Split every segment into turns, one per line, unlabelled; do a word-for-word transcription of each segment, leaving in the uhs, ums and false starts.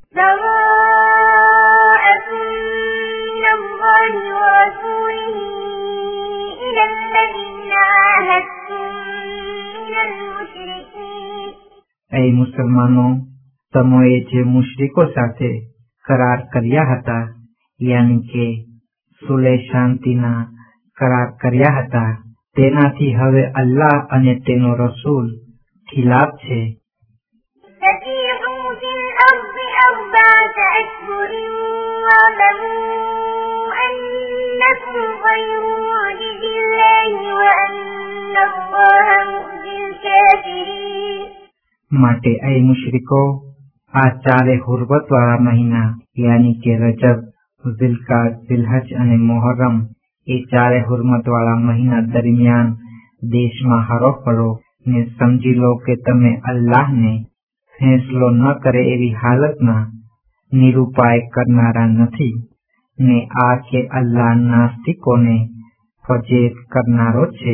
براءة من الله ورسوله إلى الذين عاهدتم من المشركين.
ऐ मुसलमानो, तमोए जे मुश्रिको साथे करार કર્યા હતા, યાની કે સુલે શાંતિના કરાર કર્યા હતા, તેનાથી હવે અલ્લાહ અને તેનો રસૂલ ખિલાફ છે.
فسيحوا في الأرض أربعة أشهر واعلموا أنكم غير معجز الله وأن الله مخزي الكافرين.
માટે ऐ મુશ્રિકો, આ ચારે હુરમત વાળા મહિના યાની કે રજબ, ઝિલકાદ, ઝિલહજ અને મોહરમ, એ ચારે હુરમત વાળા મહિના દરમિયાન દેશમાં હરો ફરો ને સમજી લો કે તમે અલ્લાહને ફેંસલો ન કરે એવી હાલતમાં નિરુપાય કરનારા નથી ને આ કે અલ્લાહ નાસ્તિકોને ફજેત કરનારો છે.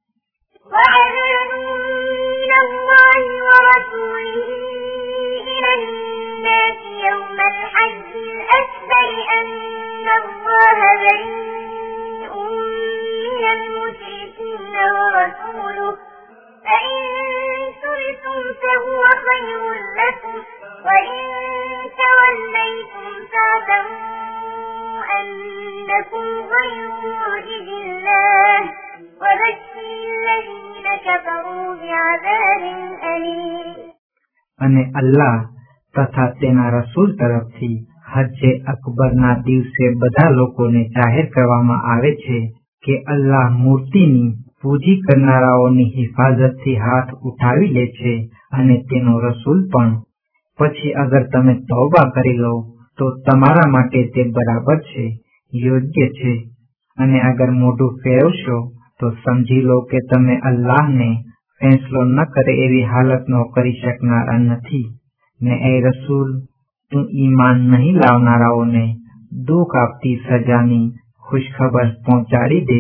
يوم الحج الأكبر أن الله بريء من المشركين ورسوله فإن تبتم فهو خير لكم وإن توليتم فاعلموا أنكم غير معجز الله وبشر الذين كفروا بعذاب أليم.
અને અલ્લાહ તથા તેના રસૂલ તરફથી હજ્જે અકબરના દિવસે બધા લોકોને જાહેર કરવામાં આવે છે કે અલ્લાહ મૂર્તિની પૂજી કરનારાઓની હિફાજતથી હાથ ઉઠાવી લે છે અને તેનો રસૂલ પણ. પછી અગર તમે તૌબા કરી લો તો તમારા માટે તે બરાબર છે, યોગ્ય છે, અને અગર મોઢું ફેરવશો તો સમજી લો કે તમે અલ્લાહને ફેંસલો ન કરે એવી હાલતનો કરી શકનારા નથી. ને એ રસૂલ, તું ઈમાન નહીં લાવનારાઓને દુઃખ આપતી સજાની ખુશખબર પહોંચાડી દે.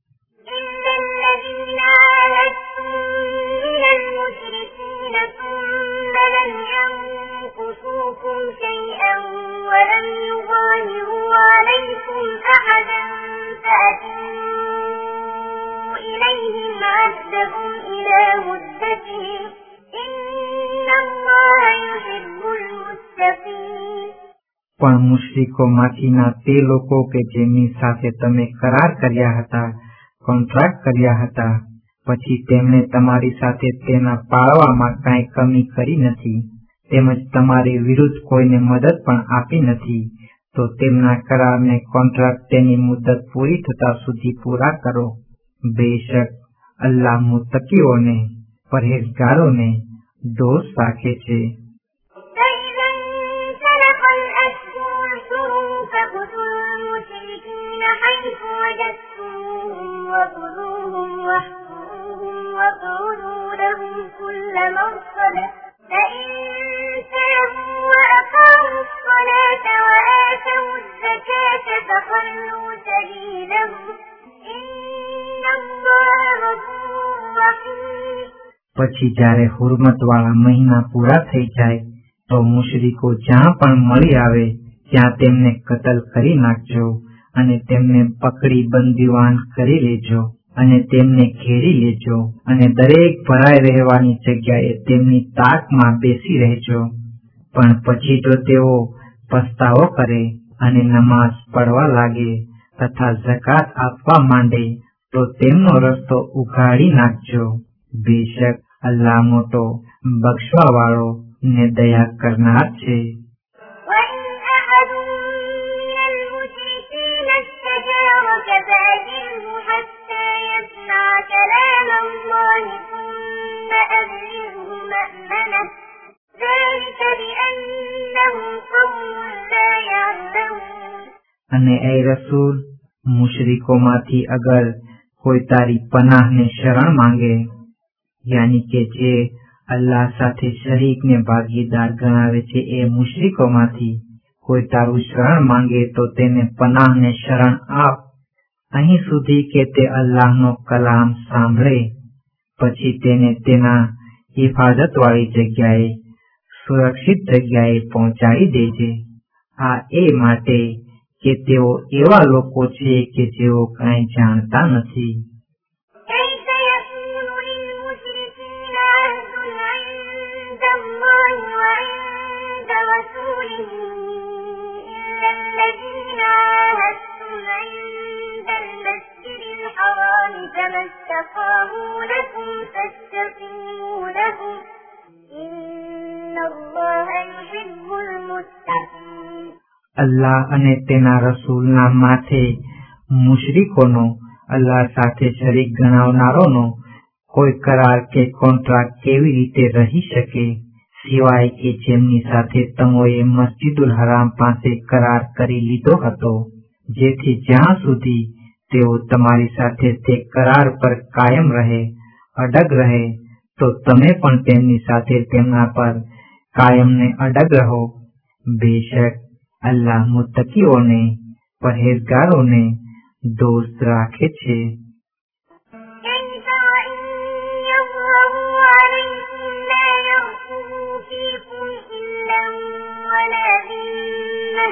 પણ મુશ્રિકોમાંથીના તે લોકો કે જેમની સાથે તમે કરાર કર્યા હતા, કોન્ટ્રાક્ટ કર્યા હતા, પછી તેમણે તમારી સાથે તેના પાળવામાં કાંઈ કમી કરી નથી, તેમજ તમારી વિરુદ્ધ કોઈને મદદ પણ આપી નથી, તો તેમના કરારને કોન્ટ્રાક્ટ તેની મુદત પૂરી થતા સુધી પૂરા કરો. બેશક અલ્લાહ મુત્તકીઓને, પરહેજગારોને દોસ્ત રાખે છે.
وخذوهم واحصروهم واقعدوا لهم كل مرصد فإن تابوا وأقاموا الصلاة وآتوا الزكاة فخلوا سبيلهم إن الله غفور رحيم.
પછી જ્યારે હુરમતવાળા મહિના પૂરા થઈ જાય તો મુશરીકો જ્યાં પણ મળી આવે ત્યાં તેમને કતલ કરી નાખજો અને તેમને પકડી બંદીવાન કરી લેજો અને તેમને ઘેરી લેજો અને દરેક ભરાઈ રહેવાની જગ્યાએ તેમની તાકમાં બેસી રહેજો. પણ પછી જો તેઓ પસ્તાવો કરે અને નમાઝ પઢવા લાગે તથા ઝકાત આપવા માંડે તો તેમનો રસ્તો ઉઘાડી નાખજો. બેશક અલ્લાહ મોટો બક્ષવા વાળો ને દયા કરનાર છે. અને એ રસૂલ, મુશરીકોમાંથી અગર કોઈ તારી પનાહને શરણ માંગે, યાની કે જે અલ્લાહ સાથે શરીકને ભાગીદાર ગણાવે છે, એ મુશરીકોમાંથી કોઈ તારું શરણ માંગે તો તેને પનાહને શરણ આપ, અહીં સુધી કે તે અલ્લાહનો કલામ સાંભળે. પછી તેને તેના હિફાજત વાળી જગ્યાએ સુરક્ષિત જગ્યાએ પહોંચાડી દેજે. આ એ માટે કે તેઓ એવા લોકો છે કે જેઓ કાંઈ જાણતા નથી.
كيف يكون للمشركين عهد عند الله وعند رسوله إلا الذين عاهدتم عند المسجد الحرام فما استقاموا لكم فاستقيموا لهم إن الله يحب المتقين.
અલ્લાહ અને તેના રસૂલના માથે મુશરીકોનો અલ્લાહ સાથે શરીક ગણાવનારોનો કોઈ કરાર કે કોન્ટ્રાક્ટ કેવી રીતે રહી શકે, સિવાય કે જેમની સાથે તમોએ મસ્જિદુલ હરામ પાસે કરાર કરી લીધો હતો, જેથી જ્યાં સુધી તેઓ તમારી સાથે તે કરાર પર કાયમ રહે, અડગ રહે, તો તમે પણ તેમની સાથે તેમના પર કાયમ ને અડગ રહો. બેશક અલ્લાહ મુત્તકીઓને, પરહેઝગારોને દોસ્ત રાખે છે.
كيف وإن يظهروا عليكم لا يرقبوا فيكم إلا ولا ذمة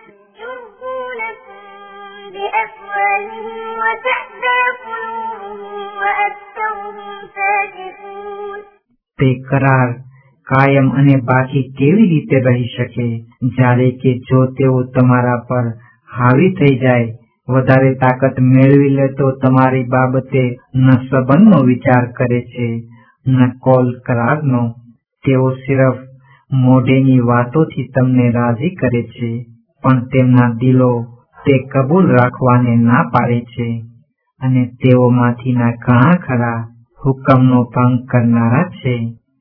يرضونكم بأفواههم وتأبى قلوبهم وأكثرهم فاسقون.
તે કરાર કાયમ અને બાકી કેવી રીતે રહી શકે, જ્યારે કે જો તેઓ તમારા પર હાવી થઈ જાય, વધારે તાકાત મેળવી લે, તો તમારી બાબતે ન સંબંધનો વિચાર કરે છે ન કોલ કરારનો. તેઓ સિર્ફ મોઢેની વાતોથી તમને રાજી કરે છે, પણ તેમના દિલો તે કબૂલ રાખવાને ના પાડે છે, અને તેઓમાંથીના ઘણા ખરા હુકમનો ભંગ કરનારા છે.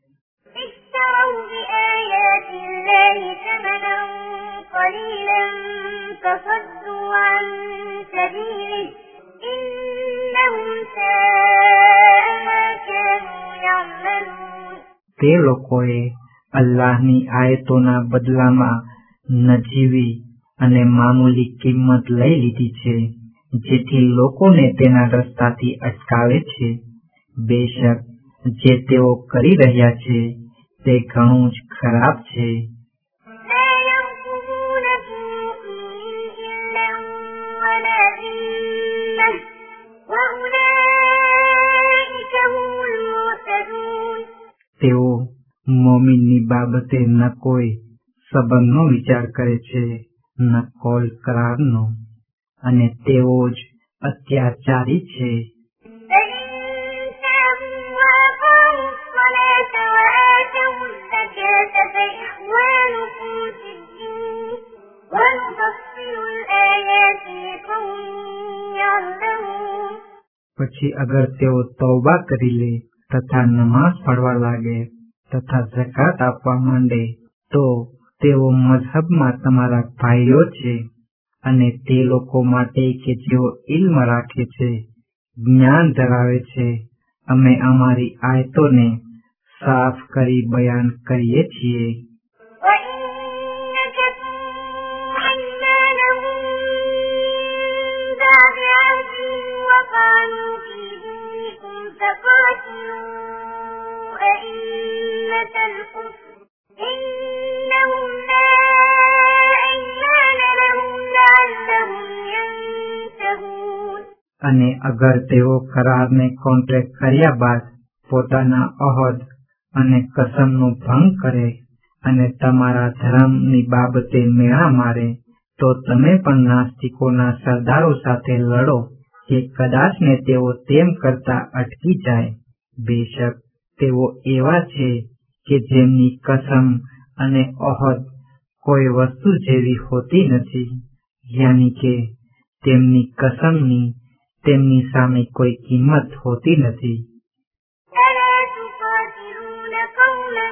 اشتروا بآيات الله ثمنا قليلا فصدوا عن سبيله إنهم ساء ما كانوا يعملون.
તે લોકોએ અલ્લાહની આયતોના બદલામાં નજીવી અને મામૂલી કિંમત લઈ લીધી છે, જેથી લોકોને તેના રસ્તાથી અટકાવે છે. બેશક જે તેઓ કરી રહ્યા છે તે ઘણું જ ખરાબ છે.
لا يرقبون في مؤمن إلا ولا ذمة وأولئك هم المعتدون.
તેઓ મોમીનની બાબતે ન કોઈ સંબંધનો વિચાર કરે છે ન કોલ કરારનો, અને તેઓ જ અત્યાચારી છે.
فإن تابوا وأقاموا الصلاة وآتوا الزكاة فإخوانكم في الدين ونفصل الآيات لقوم يعلمون.
પછી અગર તેઓ તૌબા કરી લે તથા નમાઝ પઢવા લાગે તથા ઝકાત આપવા માંડે, તો તેઓ મઝહબમાં તમારા ભાઈઓ છે. અને તે લોકો માટે કે જેઓ ઇલ્મ રાખે છે, જ્ઞાન ધરાવે છે, અમે અમારી આયતોને સાફ કરી બયાન કરીએ છીએ.
وإن نكثوا أيمانهم من بعد عهدهم وطعنوا في دينكم فقاتلوا أئمة الكفر إنهم لا أيمان لهم لعلهم ينتهون.
અને અગર તેઓ કરારને કોન્ટ્રેક્ટ કર્યા બાદ પોતાના અહદ અને કસમનો ભંગ કરે અને તમારા ધર્મની બાબતે મેળા મારે, તો તમે પણ નાસ્તિકોના સરદારો સાથે લડો કે કદાચને તેઓ તેમ કરતા અટકી જાય. બેશક તેઓ એવા છે કે જેમની કસમ અને અહદ કોઈ વસ્તુ જેવી હોતી નથી, યાની કે તેમની કસમની તેમની સામે કોઈ કિંમત હોતી નથી.
ألا تقاتلون قوما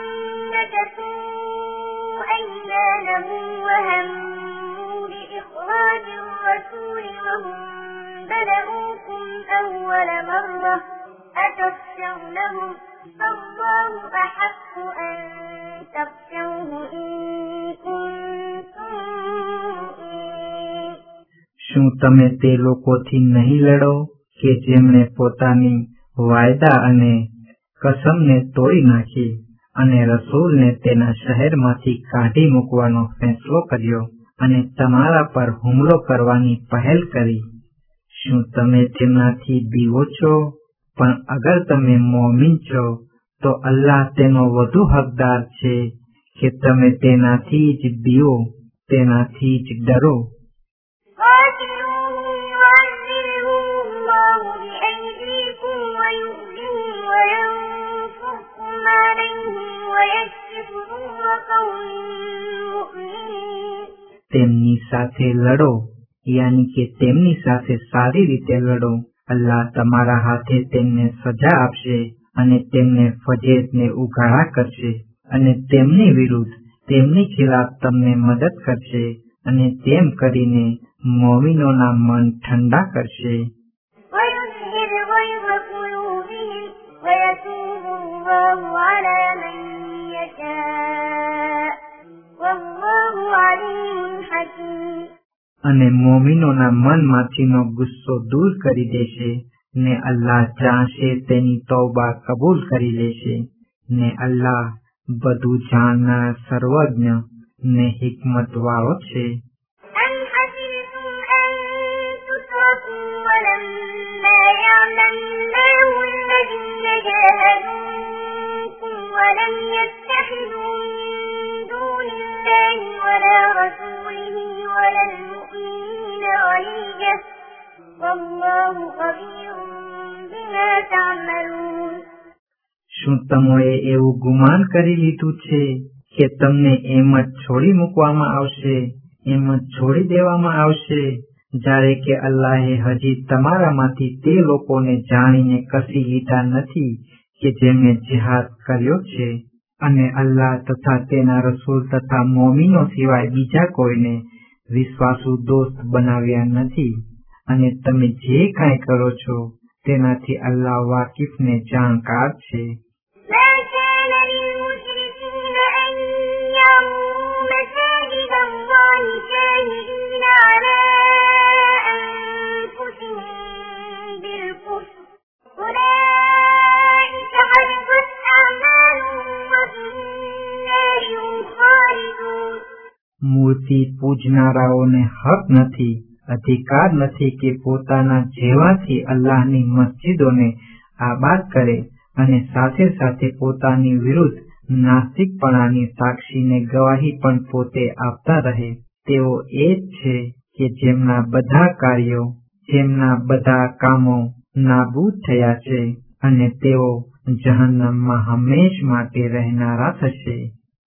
نكثوا أيمانهم وهموا بإخراج الرسول وهم بدأوكم أول مرة أتخشونهم فالله أحق أن تخشوه إن كنتم مؤمنين.
શું તમે તે લોકોથી નહીં લડો કે જેમણે પોતાની વાયદા અને કસમને તોડી નાખી અને રસૂલને તેના શહેરમાંથી કાઢી મૂકવાનો ફેંસલો કર્યો અને તમારા પર હુમલો કરવાની પહેલ કરી. શું તમે તેમનાથી બીવો છો? પણ અગર તમે મોમીન છો તો અલ્લાહ તેનો વધુ હકદાર છે કે તમે તેનાથી જ બીવો, તેનાથી જ ડરો. તેમની સાથે લડો, યાની કે તેમની સાથે સારી રીતે લડો. અલ્લાહ તમારા હાથે તેમને સજા આપશે અને તેમને ફજેતને ઉઘાડા કરશે અને તેમની વિરુદ્ધ તેમની ખિલાફ તમને મદદ કરશે અને તેમ કરીને મોમિનોના મન ઠંડા કરશે. અને મોમિનોના મનમાંથીનો ગુસ્સો દૂર કરી દેશે ને અલ્લાહ ચાહશે તેની તૌબા કબૂલ કરી લેશે ને અલ્લાહ બધું જાણનાર, સર્વજ્ઞ ને હિકમત વાળો છે. શું તમોએ એવું ગુમાન કરી લીધું છે કે તમને એમ જ છોડી મૂકવામાં આવશે, એમ જ છોડી દેવામાં આવશે, જ્યારે કે અલ્લાહે હજી તમારામાંથી તે લોકોને જાણીને કસી લીધા નથી કે જેમણે જિહાદ કર્યો છે અને અલ્લાહ તથા તેના રસૂલ તથા મોમીનો સિવાય બીજા કોઈને વિશ્વાસુ દોસ્ત બનાવ્યા નથી. અને તમે જે કાંઈ કરો છો તેનાથી અલ્લાહ વાકિફ ને જાણકાર છે. મૂર્તિ પૂજનારાઓને હક નથી, અધિકાર નથી કે પોતાના જેવાથી અલ્લાહની મસ્જિદોને આબાદ કરે અને સાથે સાથે પોતાની વિરુદ્ધ નાસ્તિકપણાની સાક્ષીને ગવાહી પણ પોતે આપતા રહે. તેઓ એ જ છે કે જેમના બધા કાર્યો, જેમના બધા કામો નાબૂદ થયા છે અને તેઓ જહન્નમમાં હંમેશ માટે રહેનારા થશે.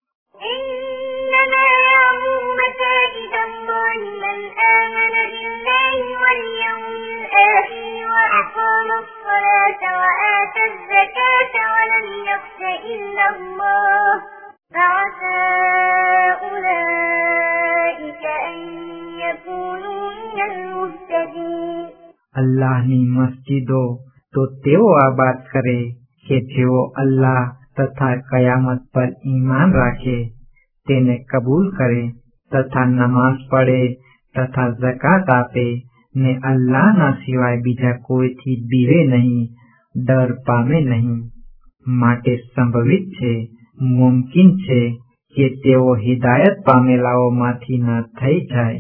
અલ્લાહની મસ્જિદો તો તેઓ આબાદ કરે કે જેઓ અલ્લાહ તથા કયામત પર ઈમાન રાખે, તેને કબૂલ કરે તથા નમાઝ પડે તથા ઝકાત આપે ને અલ્લાહના સિવાય બીજા કોઈથી બીવે નહીં, ડર પામે નહીં. માટે સંભવિત છે, મુમકિન છે કે તેઓ હિદાયત પામેલાઓમાંથી ન થઈ જાય.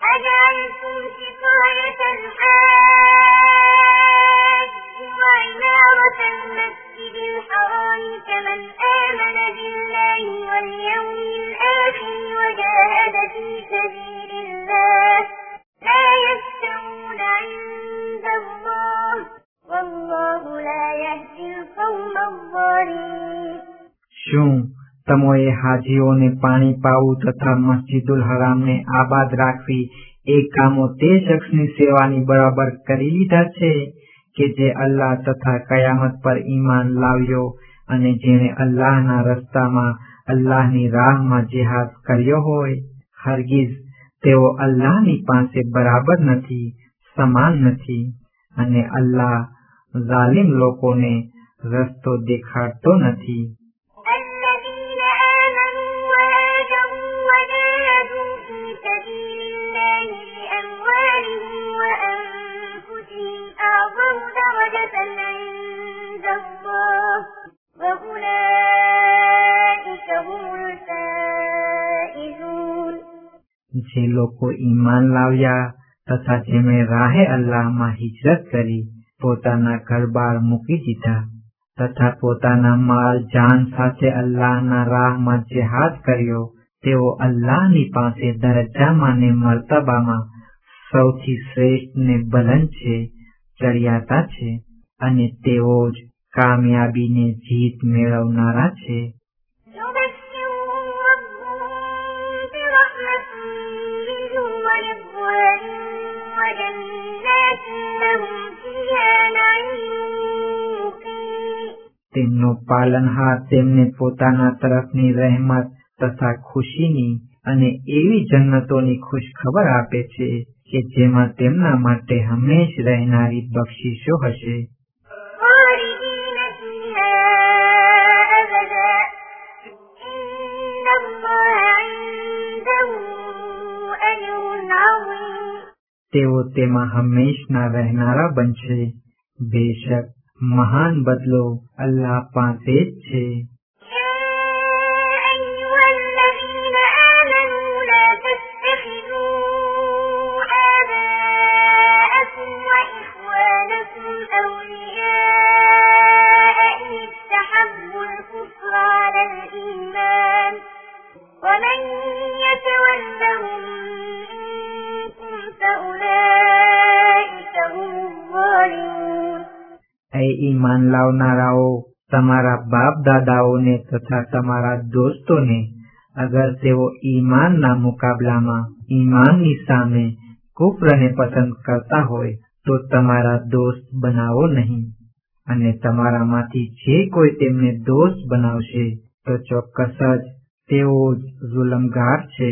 શું તમોએ હાજીઓને પાણી પાવું તથા મસ્જિદુલ હરામને આબાદ રાખવી એ કામો તે શખ્સની સેવાની બરાબર કરી લીધા છે કે જે અલ્લાહ તથા કયામત પર ઈમાન લાવ્યો અને જેણે અલ્લાહના રસ્તામાં અલ્લાહની રાહમાં જિહાદ કર્યો હોય? હરગીઝ તેઓ અલ્લાહની પાસે બરાબર નથી, સમાન નથી, અને અલ્લાહ ઝાલિમ લોકોને રસ્તો દેખાડતો નથી.
وأولئك
જે લોકો ઈમાન લાવ્યા તથા જેમણે રાહે અલ્લાહમાં હિજરત કરી, પોતાના ઘરબાર મૂકી દીધા તથા પોતાના માલ જાન સાથે અલ્લાહના રાહમાં જેહાદ કર્યો, તેઓ અલ્લાહની પાસે દરજ્જામાં ને મર્તબામાં સૌથી શ્રેષ્ઠ ને બલંદ છે, ચડિયાતા છે, અને તેઓ જ કામયાબીને જીત મેળવનારા છે. તેમનો પાલનહાર તેમને પોતાના તરફની રહેમત તથા ખુશીની અને એવી જન્નતોની ખુશખબર આપે છે કે જેમાં તેમના માટે હંમેશ રહેનારી બક્ષિશો હશે. તેઓ તેમાં હંમેશના રહેનારા બનશે. બેશક મહાન બદલો અલ્લાહ પાસે જ છે. એ ઈમાન લાવનારાઓ, તમારા બાપ દાદાઓને તથા તમારા દોસ્તોને અગર તેઓ ઈમાનના મુકાબલામાં ઈમાનની સામે કુફરને પસંદ કરતા હોય તો તમારા દોસ્ત બનાવો નહીં, અને તમારામાંથી જે કોઈ તેમને દોસ્ત બનાવશે તો ચોક્કસ જ તેઓ જ જુલમગાર છે.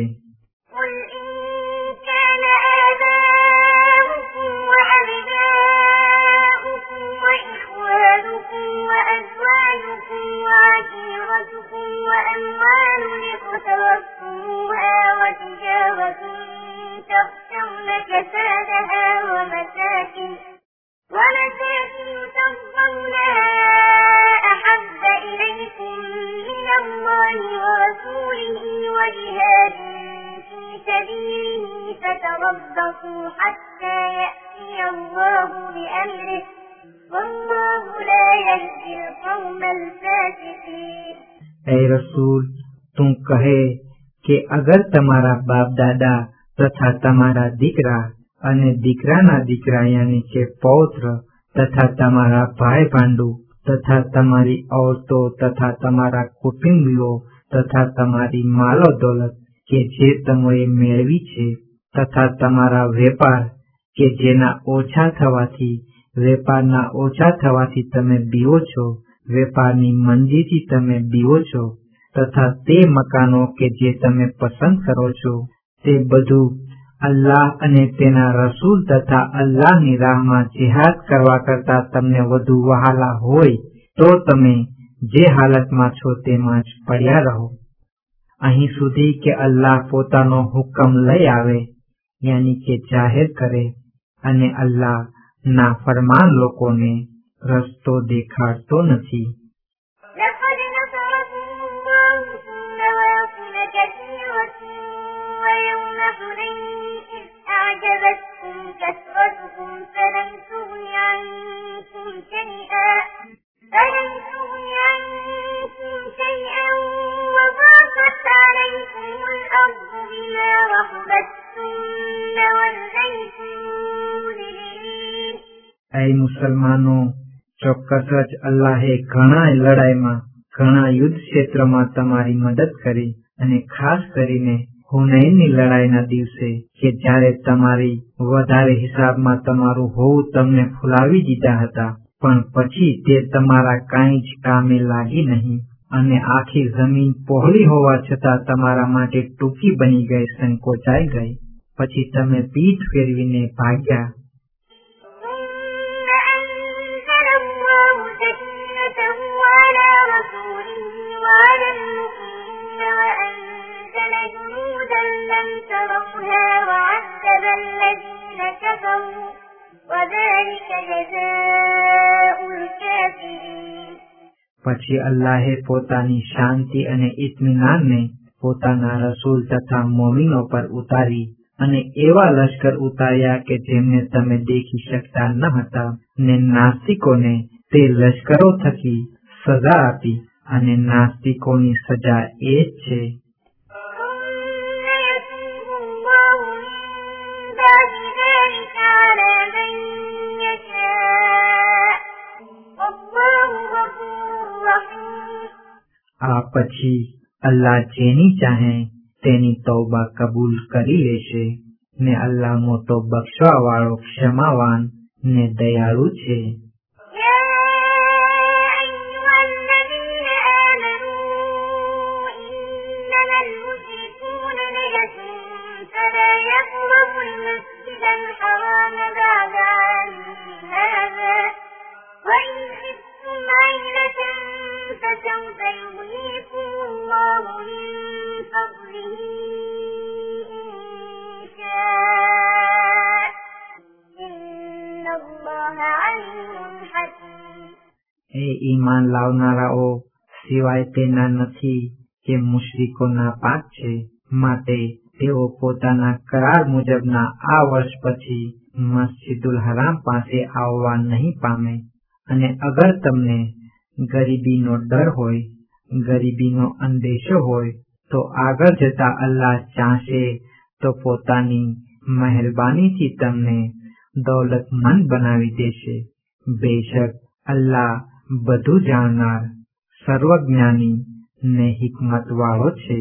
એ રસૂલ, તું કહે કે અગર તમારા બાપ દાદા તથા તમારા દીકરા અને દીકરાના દીકરા યાની કે પૌત્ર તથા તમારા ભાઈ ભાંડુ તથા તમારી औरतो તથા તમારા કુટુંબીઓ તથા તમારી માલો દોલત કે જે તમોએ મેળવી છે તથા તમારા વેપાર કે જેના ઓછા થવાથી વેપારના ઓછા થવાથી તમે બીવો છો, વેપારની મંદીથી તમે બીવો છો, તથા તે મકાનો કે જે તમે પસંદ કરો છો, તે બધું અલ્લાહ અને તેના રસૂલ તથા અલ્લાહની રાહમાં જિહાદ કરવા કરતા તમને વધુ વહાલા હોય તો તમે જે હાલતમાં છો તેમાં જ પડ્યા રહો, અહીં સુધી કે અલ્લાહ પોતાનો હુકમ લઈ આવે, યાની કે જાહેર કરે, અને અલ્લાહ નાફરમાન લોકોને રસ્તો દેખાડતો નથી. ऐ मुसलमानो, ચોક્કસ જ અલ્લાહે ઘણા લડાઈમાં ઘણા યુદ્ધ ક્ષેત્રમાં તમારી મદદ કરી, અને ખાસ કરીને હુનૈનની લડાઈના દિવસે કે જ્યારે તમારી વધારે હિસાબમાં તમારું હોવું તમને ફુલાવી દીધા હતા, પણ પછી તે તમારા કાંઈ જ કામે લાગી નહીં, અને આખી જમીન પહોળી હોવા છતાં તમારા માટે ટૂંકી બની ગઈ, સંકોચાઈ ગઈ, પછી તમે પીઠ ફેરવીને ભાગ્યા. પછી અલ્લાહે પોતાની શાંતિ અને ઇત્મીનાનને પોતાના રસૂલ તથા મોમીનો પર ઉતારી અને એવા લશ્કર ઉતાર્યા કે જેમને તમે દેખી શકતા ન હતા, ને નાસ્તિકોને તે લશ્કરો થકી સજા આપી, અને નાસ્તિકોની સજા એ જ છે. આ પછી અલ્લાહ જેની ચાહે તેની તૌબા કબૂલ કરી લેશે, ને અલ્લાહ મોટો બક્ષવા વાળો, ક્ષમાવાન ને દયાળુ છે.
فسوف يغنيكم الله من فضله إن شاء إن الله عليم حكيم.
એ ઈમાન લાવનારાઓ, સિવાય તેના નથી કે મુશ્રિકોના પાક છે, માટે તેઓ પોતાના કરાર મુજબના આ વર્ષ પછી મસ્જિદુલ હરામ પાસે આવવા નહીં પામે. અને અગર તમને ગરીબીનો ડર હોય, ગરીબીનો અંદેશો હોય, તો આગળ જતા અલ્લાહ ચાહશે તો પોતાની મહેરબાનીથી તમને દૌલતમંદ બનાવી દેશે. બેશક અલ્લાહ બધું જાણનાર, સર્વજ્ઞાની ને હિકમત વાળો છે.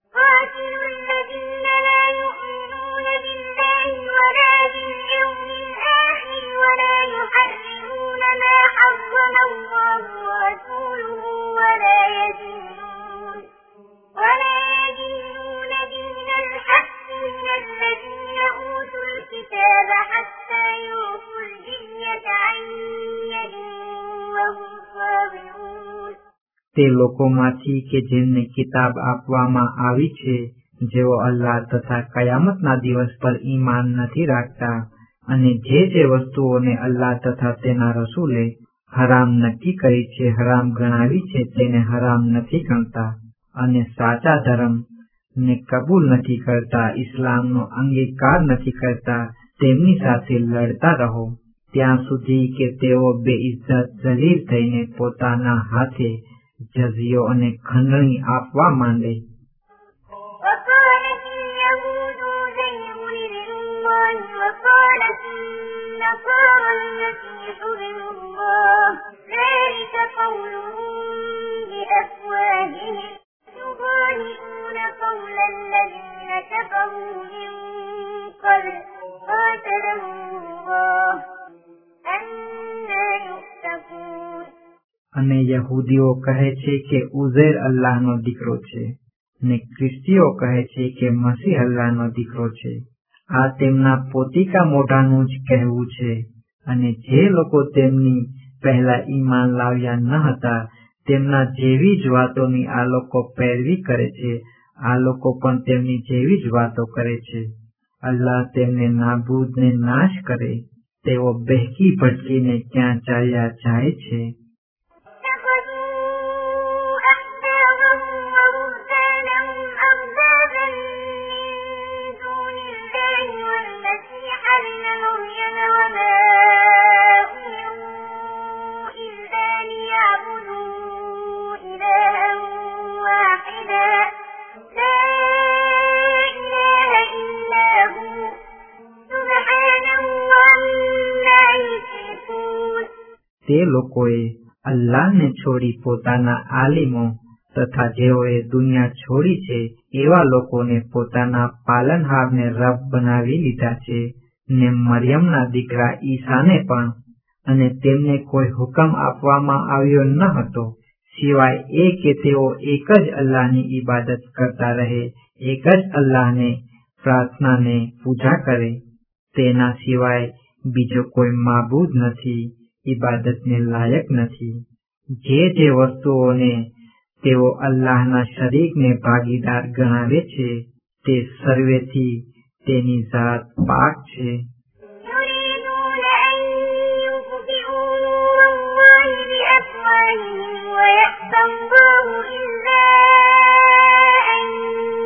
તે લોકોમાંથી કે જેમને કિતાબ આપવામાં આવી છે, જેઓ અલ્લાહ તથા કયામતના દિવસ પર ઈમાન નથી રાખતા, અને જે જે વસ્તુઓને અલ્લાહ તથા તેના રસૂલે હરામ નક્કી કરી છે, હરામ ગણાવી છે, તેને હરામ નથી ગણતા, અને સાચા ધર્મ ને કબૂલ નથી કરતા, ઇસ્લામનો અંગીકાર નથી કરતા, તેમની સાથે લડતા રહો ત્યાં સુધી કે તેઓ બેઇજ્જત જલીલ થઈને પોતાના હાથે જઝિયો અને ખંડણી આપવા માંડે. અને યહૂદીઓ કહે છે કે ઉઝૈર અલ્લાહનો દીકરો છે, ને ખ્રિસ્તીઓ કહે છે કે મસીહ અલ્લાહનો દીકરો છે. આ તેમના પોતિકા મોઢાનું જ કહેવું છે. અને જે લોકો તેમની પહેલા ઈમાન લાવ્યા ન હતા, તેમના જેવી જ વાતોની આ લોકો પેરવી કરે છે. આ લોકો પણ તેમની જેવી જ વાતો કરે છે. અલ્લાહ તેમને નાબૂદ ને નાશ કરે, તેઓ બહેકી ભટકીને ક્યાં ચાલ્યા જાય છે. તે લોકોએ અલ્લાહને છોડી પોતાના આલિમો તથા જેઓએ દુનિયા છોડી છે એવા લોકોને પોતાના પાલનહારને રબ બનાવી લીધા છે, ને મરિયમના દીકરા ઈસાને પણ. અને તેમને કોઈ હુકમ આપવામાં આવ્યો ન હતો સિવાય એ કે તેઓ એક જ અલ્લાહની ઇબાદત કરતા રહે, એક જ અલ્લાહને પ્રાર્થનાને પૂજા કરે. તેના સિવાય બીજો કોઈ માબૂદ નથી, ઇબાદતને લાયક નથી. જે જે વસ્તુઓને તેઓ અલ્લાહના શરીકને ભાગીદાર ગણાવે છે, તે સર્વેથી તેની ઝાત પાક છે.
ويأبى الله إلا أن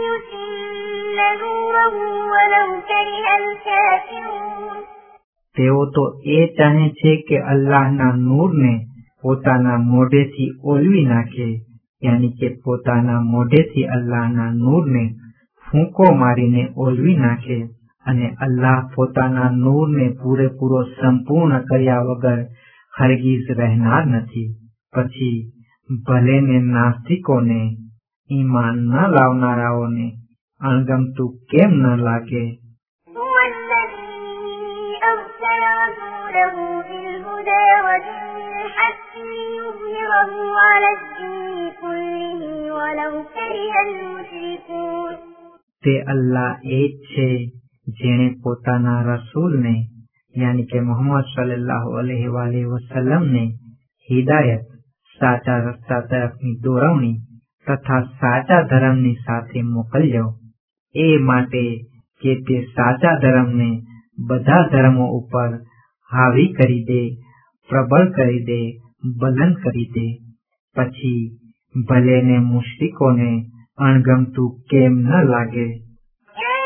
الكافرون
તેઓ તો એ ચાહે છે કે અલ્લાહના નૂરને પોતાના મોઢેથી ઓલવી નાખે, યાની કે પોતાના મોઢેથી અલ્લાહના નૂરને ફૂંકો મારીને ઓલવી નાખે, અને અલ્લાહ પોતાના નૂરને પૂરેપૂરો સંપૂર્ણ કર્યા વગર હરગીઝ રહેનાર નથી. પછી ભલે ને નાસ્તિકોને, ઈમાન ન લાવનારાઓને અણગમતું કેમ ન લાગે.
هو الذي أرسل رسوله بالهدى ودين الحق ليظهره على الدين كله ولو كره المشركون
તે અલ્લાહ એ જ છે જેણે પોતાના રસૂલને યાની કે મોહમ્મદ સલ્લલ્લાહુ અલૈહિ વાલેહ વસલ્લમને હિદાયત, સાચા રસ્તા તરફની દોરવણી તથા સાચા ધર્મની સાથે મોકલ્યો, એ માટે કે તે સાચા ધર્મને બધા ધર્મો ઉપર હાવી કરી દે, પ્રબળ કરી દે, બલંદ કરી દે. પછી ભલે ને મુશ્રિકોને અણગમતું કેમ ન લાગે.
يا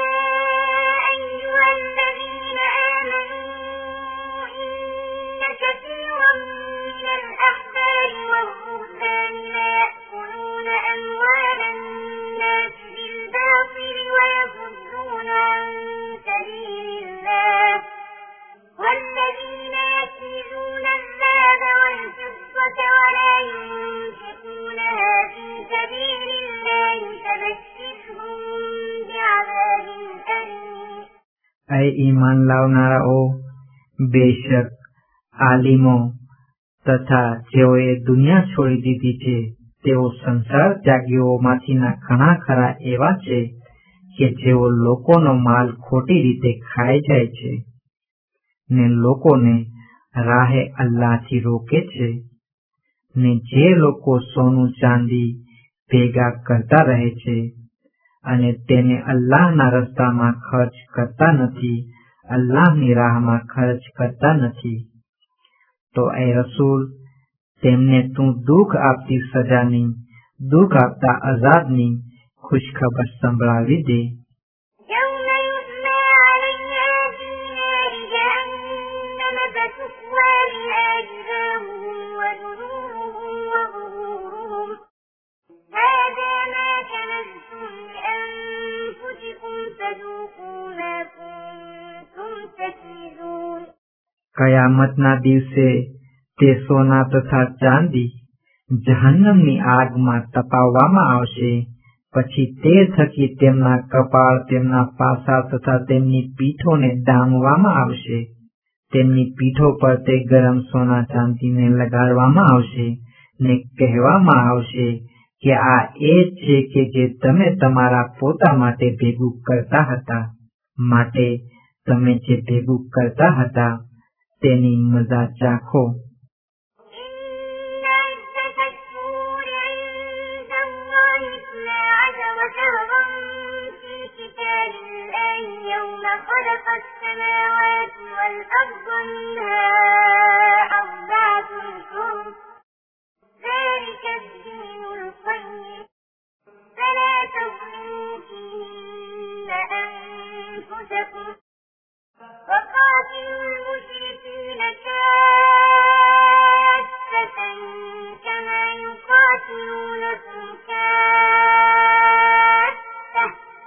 أيها الذين آمنوا إن كثيرا من الأحبار والرهبان ليأكلون أموال الناس بالباطل ويصدون عن سبيل الله والذين يكنزون الذهب والفضة ولا ينفقونها في سبيل الله فبشرهم بعذاب أليم.
ऐ ईमान લાવનારાઓ, બેશક આલિમો તથા જેઓએ દુનિયા છોડી દીધી છે તેઓ સંસાર ત્યાગીઓમાંથીના ઘણા ખરા એવા છે કે જેઓ લોકોનો માલ ખોટી રીતે ખાઈ જાય છે ને લોકોને રાહે અલ્લાહથી રોકે છે. ને જે લોકો સોનું ચાંદી ભેગા કરતા રહે છે અને તેને અલ્લાહના રસ્તામાં ખર્ચ કરતા નથી, અલ્લાહની રાહમાં ખર્ચ કરતા નથી, તો એ રસૂલ તેમને તું દુઃખ આપતી સજાની, દુઃખ આપતા અઝાબની ખુશખબર સંભળાવી દે.
يوم يحمى عليها في نار جهنم فتكوى بها جباههم وجنوبهم وظهورهم هذا ما كنزتم لأنفسكم فذوقوا ما كنتم تكنزون.
કયામતના દિવસે તે સોના તથા ચાંદી જહન્નમની આગમાં તપાવવામાં આવશે. પછી તે થકી તેમના કપાળ, તેમના પાસા તથા તેમની પીઠોને ડામવામાં આવશે. તેમની પીઠો પર તે ગરમ સોના ચાંદીને લગાડવામાં આવશે ને કહેવામાં આવશે કે આ એ છે કે જે તમે તમારા પોતા માટે ભેગું કરતા હતા, માટે તમે જે ભેગું કરતા હતા તેની મજા ચાખો.
إن عدة الشهور عند الله اثنا عشر شهرا في كتاب الله يوم خلق السماوات والأرض منها أربعة حرم ذلك الدين القيم فلا تظلموا فيهن أنفسكم وقاتلوا المشركين كافة كما يقاتلونكم كافة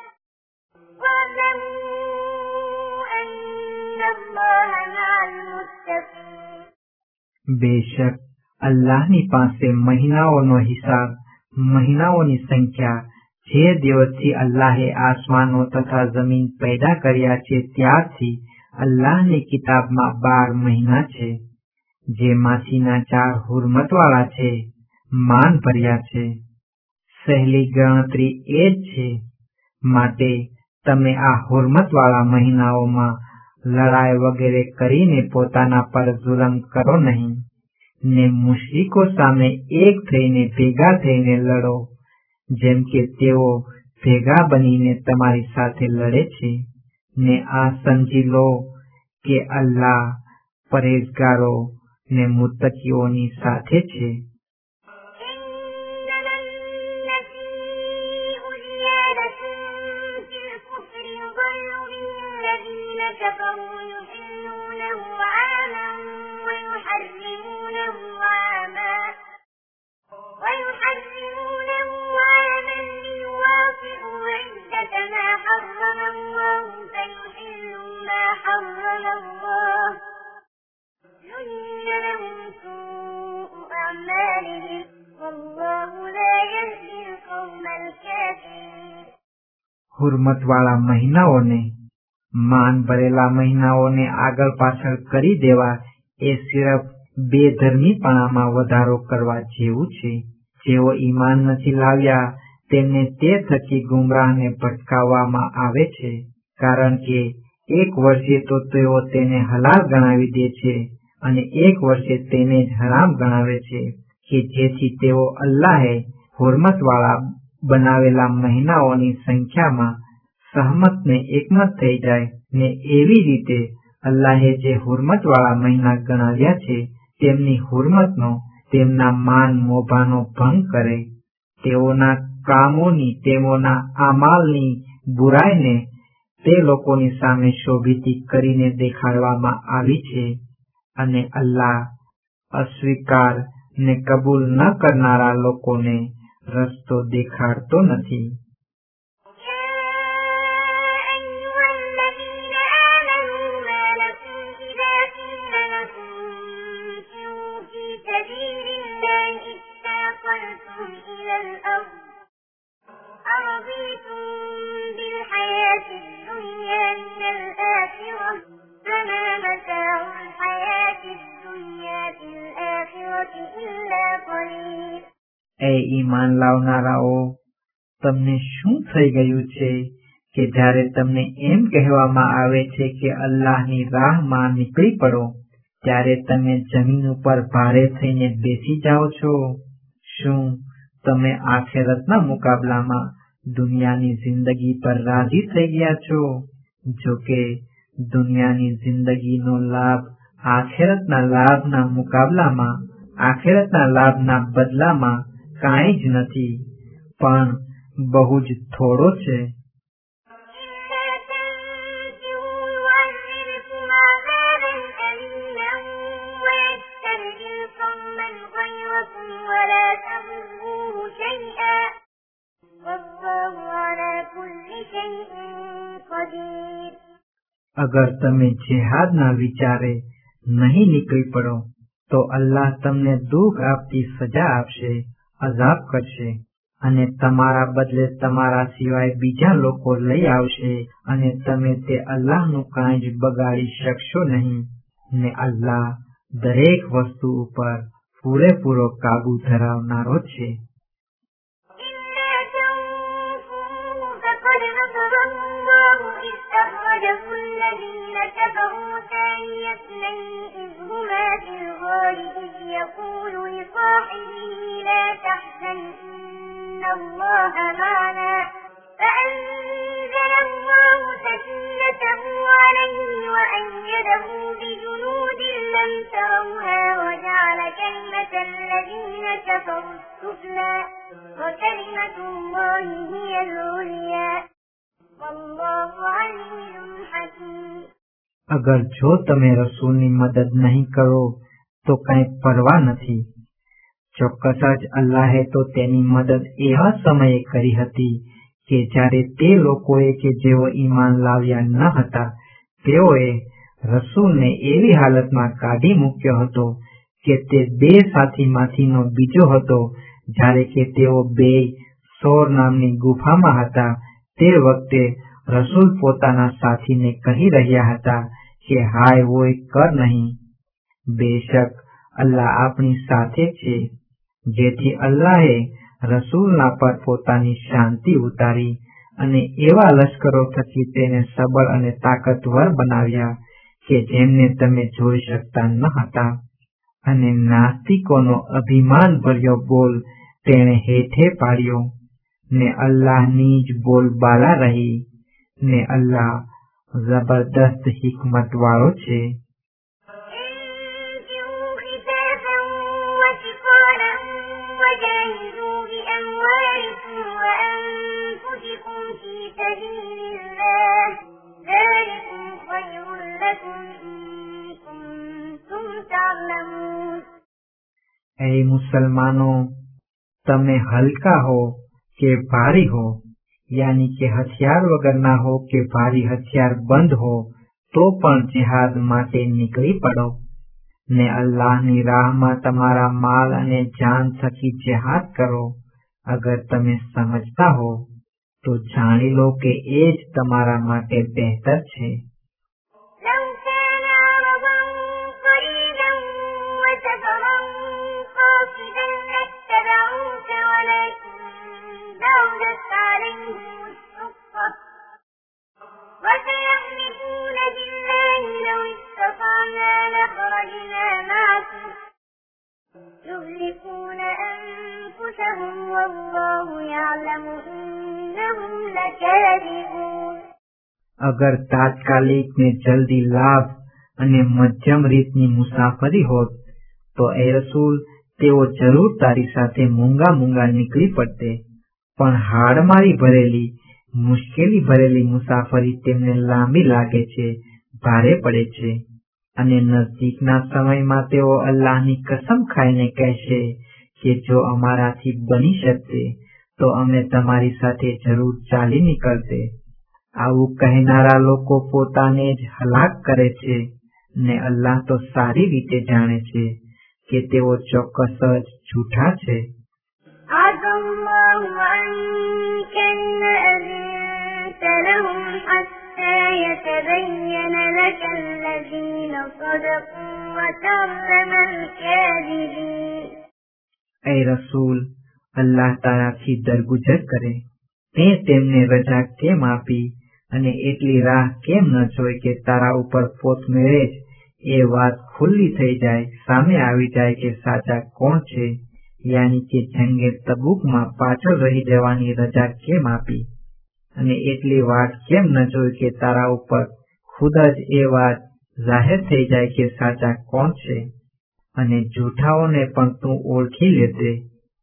واعلموا أن الله مع المتقين.
બેશક અલ્લાહની પાસે મહિનાઓનો હિસાબ, મહિનાઓની સંખ્યા જે દિવસથી અલ્લાહે આસમાનો તથા જમીન પેદા કર્યા છે ત્યારથી અલ્લાહની કિતાબમાં બાર મહિના છે, જેમાંથીના ચાર હુરમતવાળા છે, માન ભર્યા છે. સહેલી ગણતરી એ જ છે. માટે તમે આ હુરમતવાળા મહિનાઓમાં લડાઈ વગેરે કરીને પોતાના પર જુલમ કરો નહીં, ને મુશ્રિકો સામે એક થઈને ભેગા થઈને લડો, જેમ કે તેઓ ભેગા બનીને તમારી સાથે લડે છે. ને આ સમજી લો કે અલ્લાહ પરેઝગારો ને મુત્તકીઓની સાથે છે.
إنما النسيء زيادة في الكفر يضل به الذين كفروا يحلونه عاما ويحرمونه عاما ويحرمونه عاما ليواطئوا عدة ما حرم الله فيحلوا ما حرم الله زين لهم سوء أعمالهم والله لا يهدي القوم الكافرين.
હુરમત વાળા મહિનાઓને માન ભરેલા મહિનાઓને આગળ પાછળ કરી દેવા એ સિર્ફ બેધર્મીપણામાં વધારો કરવા જેવું છે. જેઓ ઈમાન નથી લાવ્યા તેમને તે થકી ગુમરાહને ભટકાવવામાં આવે છે, કારણ કે એક વર્ષે તો તેઓ તેને હલાલ ગણાવી દે છે અને એક વર્ષે તેને જ હરામ ગણાવે છે, કે જેથી તેઓ અલ્લાહે હુરમત વાળા બનાવેલા મહિનાઓની સંખ્યામાં સહમત ને એકમત થઈ જાય ને એવી રીતે અલ્લાહે જે હુરમત વાળા મહિના ગણાવ્યા છે તેમની હુરમતનો તેમના માન મોભાનો ભંગ કરે. તેઓના કામોની તેઓના અમાલની બુરાઈને તે લોકોની સામે શોભિતી કરીને દેખાડવામાં આવી છે અને અલ્લાહ અસ્વીકાર ને કબૂલ ન કરનારા લોકોને રસ્તો દેખાડતો નથી. એ ઈમાન લાવનારાઓ, તમને શું થઈ ગયું છે કે જ્યારે તમને એમ કહેવામાં આવે છે કે અલ્લાહની રાહમાં નીકળી પડો ત્યારે તમે જમીન ઉપર ભારે થઈને બેસી જાઓ છો? શું તમે આખેરતના મુકાબલામાં દુનિયાની જિંદગી પર રાજી થઈ ગયા છો? જો કે દુનિયાની જિંદગીનો લાભ આખેરતના લાભના મુકાબલામાં આખેરતના લાભના બદલામાં કાંઈ જ નથી, પણ બહુ જ થોડો છે. અગર તમે જેહાદના વિચારે નહીં નીકળી પડો તો અલ્લાહ તમને દુઃખ આપતી સજા આપશે, અઝાબ કરશે અને તમારા બદલે તમારા સિવાય બીજા લોકો લઈ આવશે અને તમે તે અલ્લાહનું કાંઈ જ બગાડી શકશો નહીં ને અલ્લાહ દરેક વસ્તુ ઉપર પૂરેપૂરો કાબુ ધરાવનારો છે.
يقول لصاحبه لا تحزن إن الله معنا فأنزل الله سكينته عليه وأيده بجنود لم تروها وجعل كلمة الذين كفروا السفلى وكلمة الله هي العليا والله عليم حكيم.
અગર જો તમે રસૂલની મદદ નહીં કરો તો કઈ પરવા નથી. ચોક્કસ જ અલ્લાહે તો તેની મદદ એવા સમયે કરી હતી કે જ્યારે તે લોકોએ કે જેઓ ઈમાન લાવ્યા ન હતા તેઓએ રસૂલને એવી હાલતમાં કાઢી મૂક્યો હતો કે તે બે સાથીમાંથીનો બીજો હતો. જ્યારે કે તેઓ બે સોર નામની ગુફામાં હતા તે વખતે રસૂલ પોતાના સાથીને કહી રહ્યા હતા કે હાય વોય કર નહીં, બેશક અલ્લાહ આપણી સાથે છે. જેથી અલ્લાહે રસૂલના પર પોતાની શાંતિ ઉતારી અને એવા લશ્કરો થકી તેને સબળ અને તાકતવર બનાવ્યા કે જેમને તમે જોઈ શકતા ન હતા. અને નાસ્તિકોનો અભિમાન ભર્યો બોલ તેણે હેઠે પાડ્યો ને અલ્લાહની જ બોલબાલા રહી ને અલ્લાહ જબરદસ્ત હિકમત વાળો છે.
وأنفسكم في سبيل الله ذلكم خير
हे मुसलमानों, તમે હલકા હો કે ભારી હો, યાની કે હથિયાર વગરના હો કે ભારી હથિયાર બંધ હો, તો પણ જિહાદ માટે નીકળી પડો ને અલ્લાહની રાહમાં તમારા માલ અને જાન થકી જિહાદ કરો. અગર તમે સમજતા હો તો જાણી લો કે એ જ તમારા માટે બહેતર છે.
وسيحلفون بالله لو استطعنا لخرجنا معكم يهلكون أنفسهم والله يعلم إنهم لكاذبون.
અગર તાત્કાલિક ને જલ્દી લાભ અને મધ્યમ રીતની મુસાફરી હોત તો એ રસૂલ તેઓ જરૂર તારી સાથે મૂંગા મૂંગા નીકળી પડતે, પણ હાડમારી ભરેલી મુશ્કેલી ભરેલી મુસાફરી તેમને લાંબી લાગે છે, ભારે પડે છે, અને નજદીકના સમયમાં તેઓ અલ્લાહની કસમ ખાઈને કહેશે કે જો અમારાથી બની શકતે તો અમે તમારી સાથે જરૂર ચાલી નીકળતે. આવું કહેનારા લોકો પોતાને જ હલાક કરે છે ને અલ્લાહ તો સારી રીતે જાણે છે કે તેઓ ચોક્કસ જ જૂઠા છે.
لهم حتى يتبين لك الذين صدقوا وتعلم الكاذبين.
اے રસૂલ, અલ્લાહ તારાથી દરગુજર કરે, તે તેમને રજા કેમ આપી અને એટલી રાહ કેમ ન જોઈ કે તારા ઉપર પોતમેળે જ એ વાત ખુલ્લી થઈ જાય, સામે આવી જાય કે સાચા કોણ છે, યાની કે જંગે તબુકમાં પાછળ રહી જવાની રજા કેમ આપી અને એટલી વાત કેમ ન જોઈ કે તારા ઉપર ખુદ જ એ વાત જાહેર થઈ જાય કે સાચા કોણ છે, અને જૂઠાઓને પણ તું ઓળખી લેતે.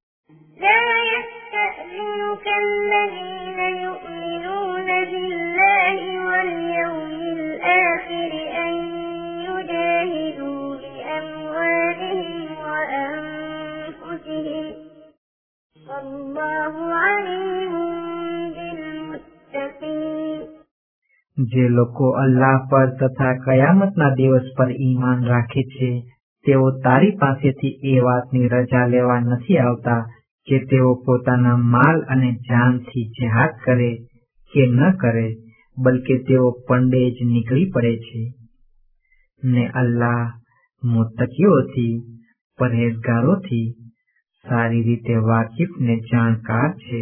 જે લોકો અલ્લાહ પર તથા કયામતના દિવસ પર ઈમાન રાખે છે તેઓ તારી પાસેથી એ વાતની રજા લેવા નથી આવતા કે તેઓ પોતાના માલ અને જાનથી જિહાદ કરે કે ન કરે, બલકે તેઓ પંડે જ નીકળી પડે છે. ને અલ્લાહ મુત્તકીઓથી, પરહેઝગારોથી સારી રીતે વાકિફ ને જાણકાર છે.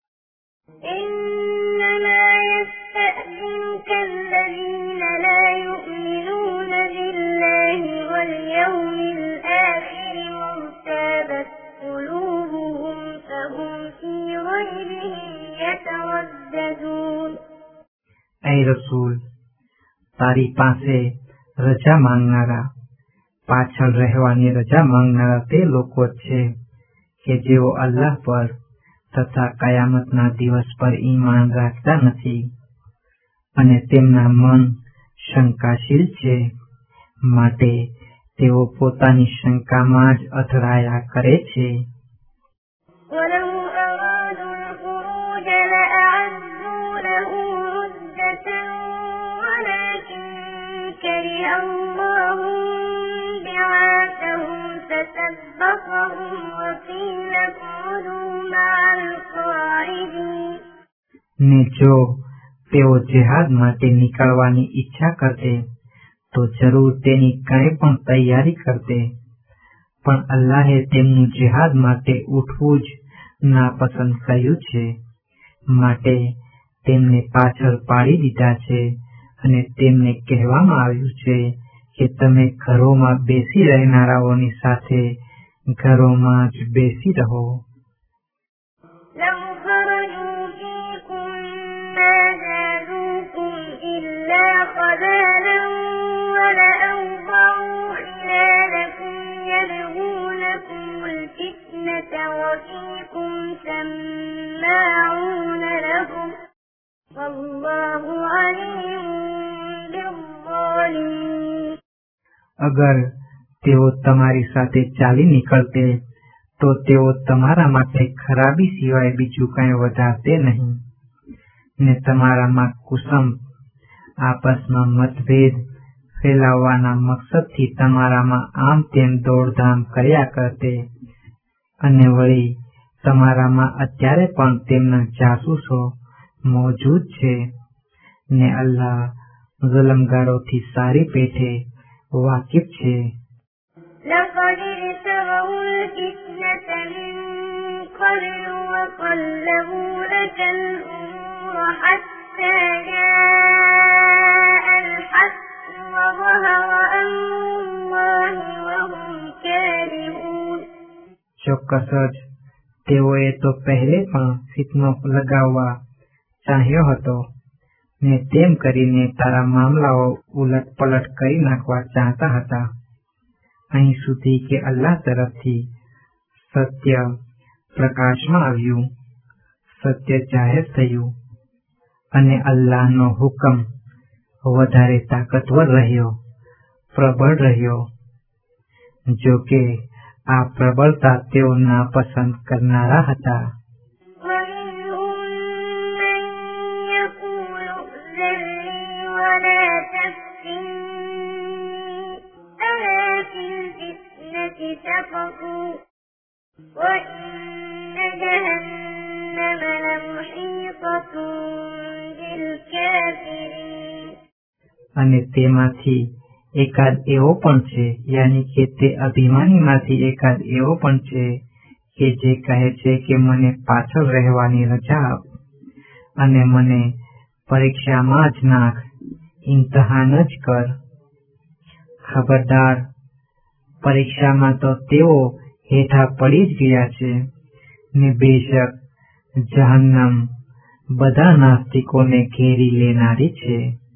الذين لا يؤمنون بالله واليوم الآخر وارتابت قلوبهم فهم في ريبهم يترددون.
اے રસૂલ, તારી પાસે રજા માંગનારા, પાછળ રહેવાની રજા માંગનારા તે લોકો છે કે જેઓ અલ્લાહ પર તથા કયામતના દિવસ પર ઈમાન રાખતા નથી અને તેમના મન શંકાશીલ છે, માટે તેઓ પોતાની શંકામાં જ અથડાયા કરે છે. ને જો તેઓ જિહાદ માટે નીકળવાની ઈચ્છા કરતે તો જરૂર તેની કંઈ પણ તૈયારી કરતે, પણ અલ્લાહે તેમનું જિહાદ માટે ઉઠવું જ નાપસંદ કર્યું છે, માટે તેમને પાછળ પાડી દીધા છે અને તેમને કહેવામાં આવ્યું છે કે તમે ઘરોમાં બેસી રહેનારાઓની સાથે ઘરોમાં જ બેસી રહો. અગર તેઓ તમારી સાથે ચાલી નીકળતે તો તેઓ તમારા માટે ખરાબી સિવાય બીજું કંઈ વધારતે નહીં, ને તમારામાં કુસમ આપસમાં મતભેદ ફેલાવવાના મકસદથી તમારામાં આમ તેમ દોડધામ કર્યા કરતે, અને વળી તમારામાં અત્યારે પણ તેમના જાસૂસો મોજૂદ છે, ને અલ્લાહ ઝુલ્મગારોથી સારી પેઠે વાકિફ છે.
لقد ابتغوا الفتنة من قبل وقلبوا لك الأمور حتى جاء الحق وظهر أمر الله وهم كارهون.
ચોક્કસ જ તેઓએ તો પહેલે પણ ફિતનો લગાવવા ચાહ્યો હતો, ને તેમ કરીને તારા મામલાઓ ઉલટ પલટ કરી નાખવા ચાહતા હતા, અહીં સુધી કે અલ્લાહ તરફથી સત્ય પ્રકાશમાં આવ્યું, સત્ય જાહેર થયું, અને અલ્લાહનો હુકમ વધારે તાકતવર રહ્યો, પ્રબળ રહ્યો. જો કે આ પ્રબળતા તેઓ નાપસંદ કરનારા હતા. અને તેમાંથી એકાદ એવો પણ છે, યાની કે તે અભિમાનીમાંથી એકાદ એવો પણ છે કે જે કહે છે કે મને પાછળ રહેવાની રજા આપ અને મને પરીક્ષામાં જ નાખ, ઇમ્તહાન જ કર. ખબરદાર, પરીક્ષામાં તો તેઓ હેઠા પડી જ ગયા છે, ને બેશક જહન્નમ બધા નાસ્તિકોને ઘેરી લેનારી છે.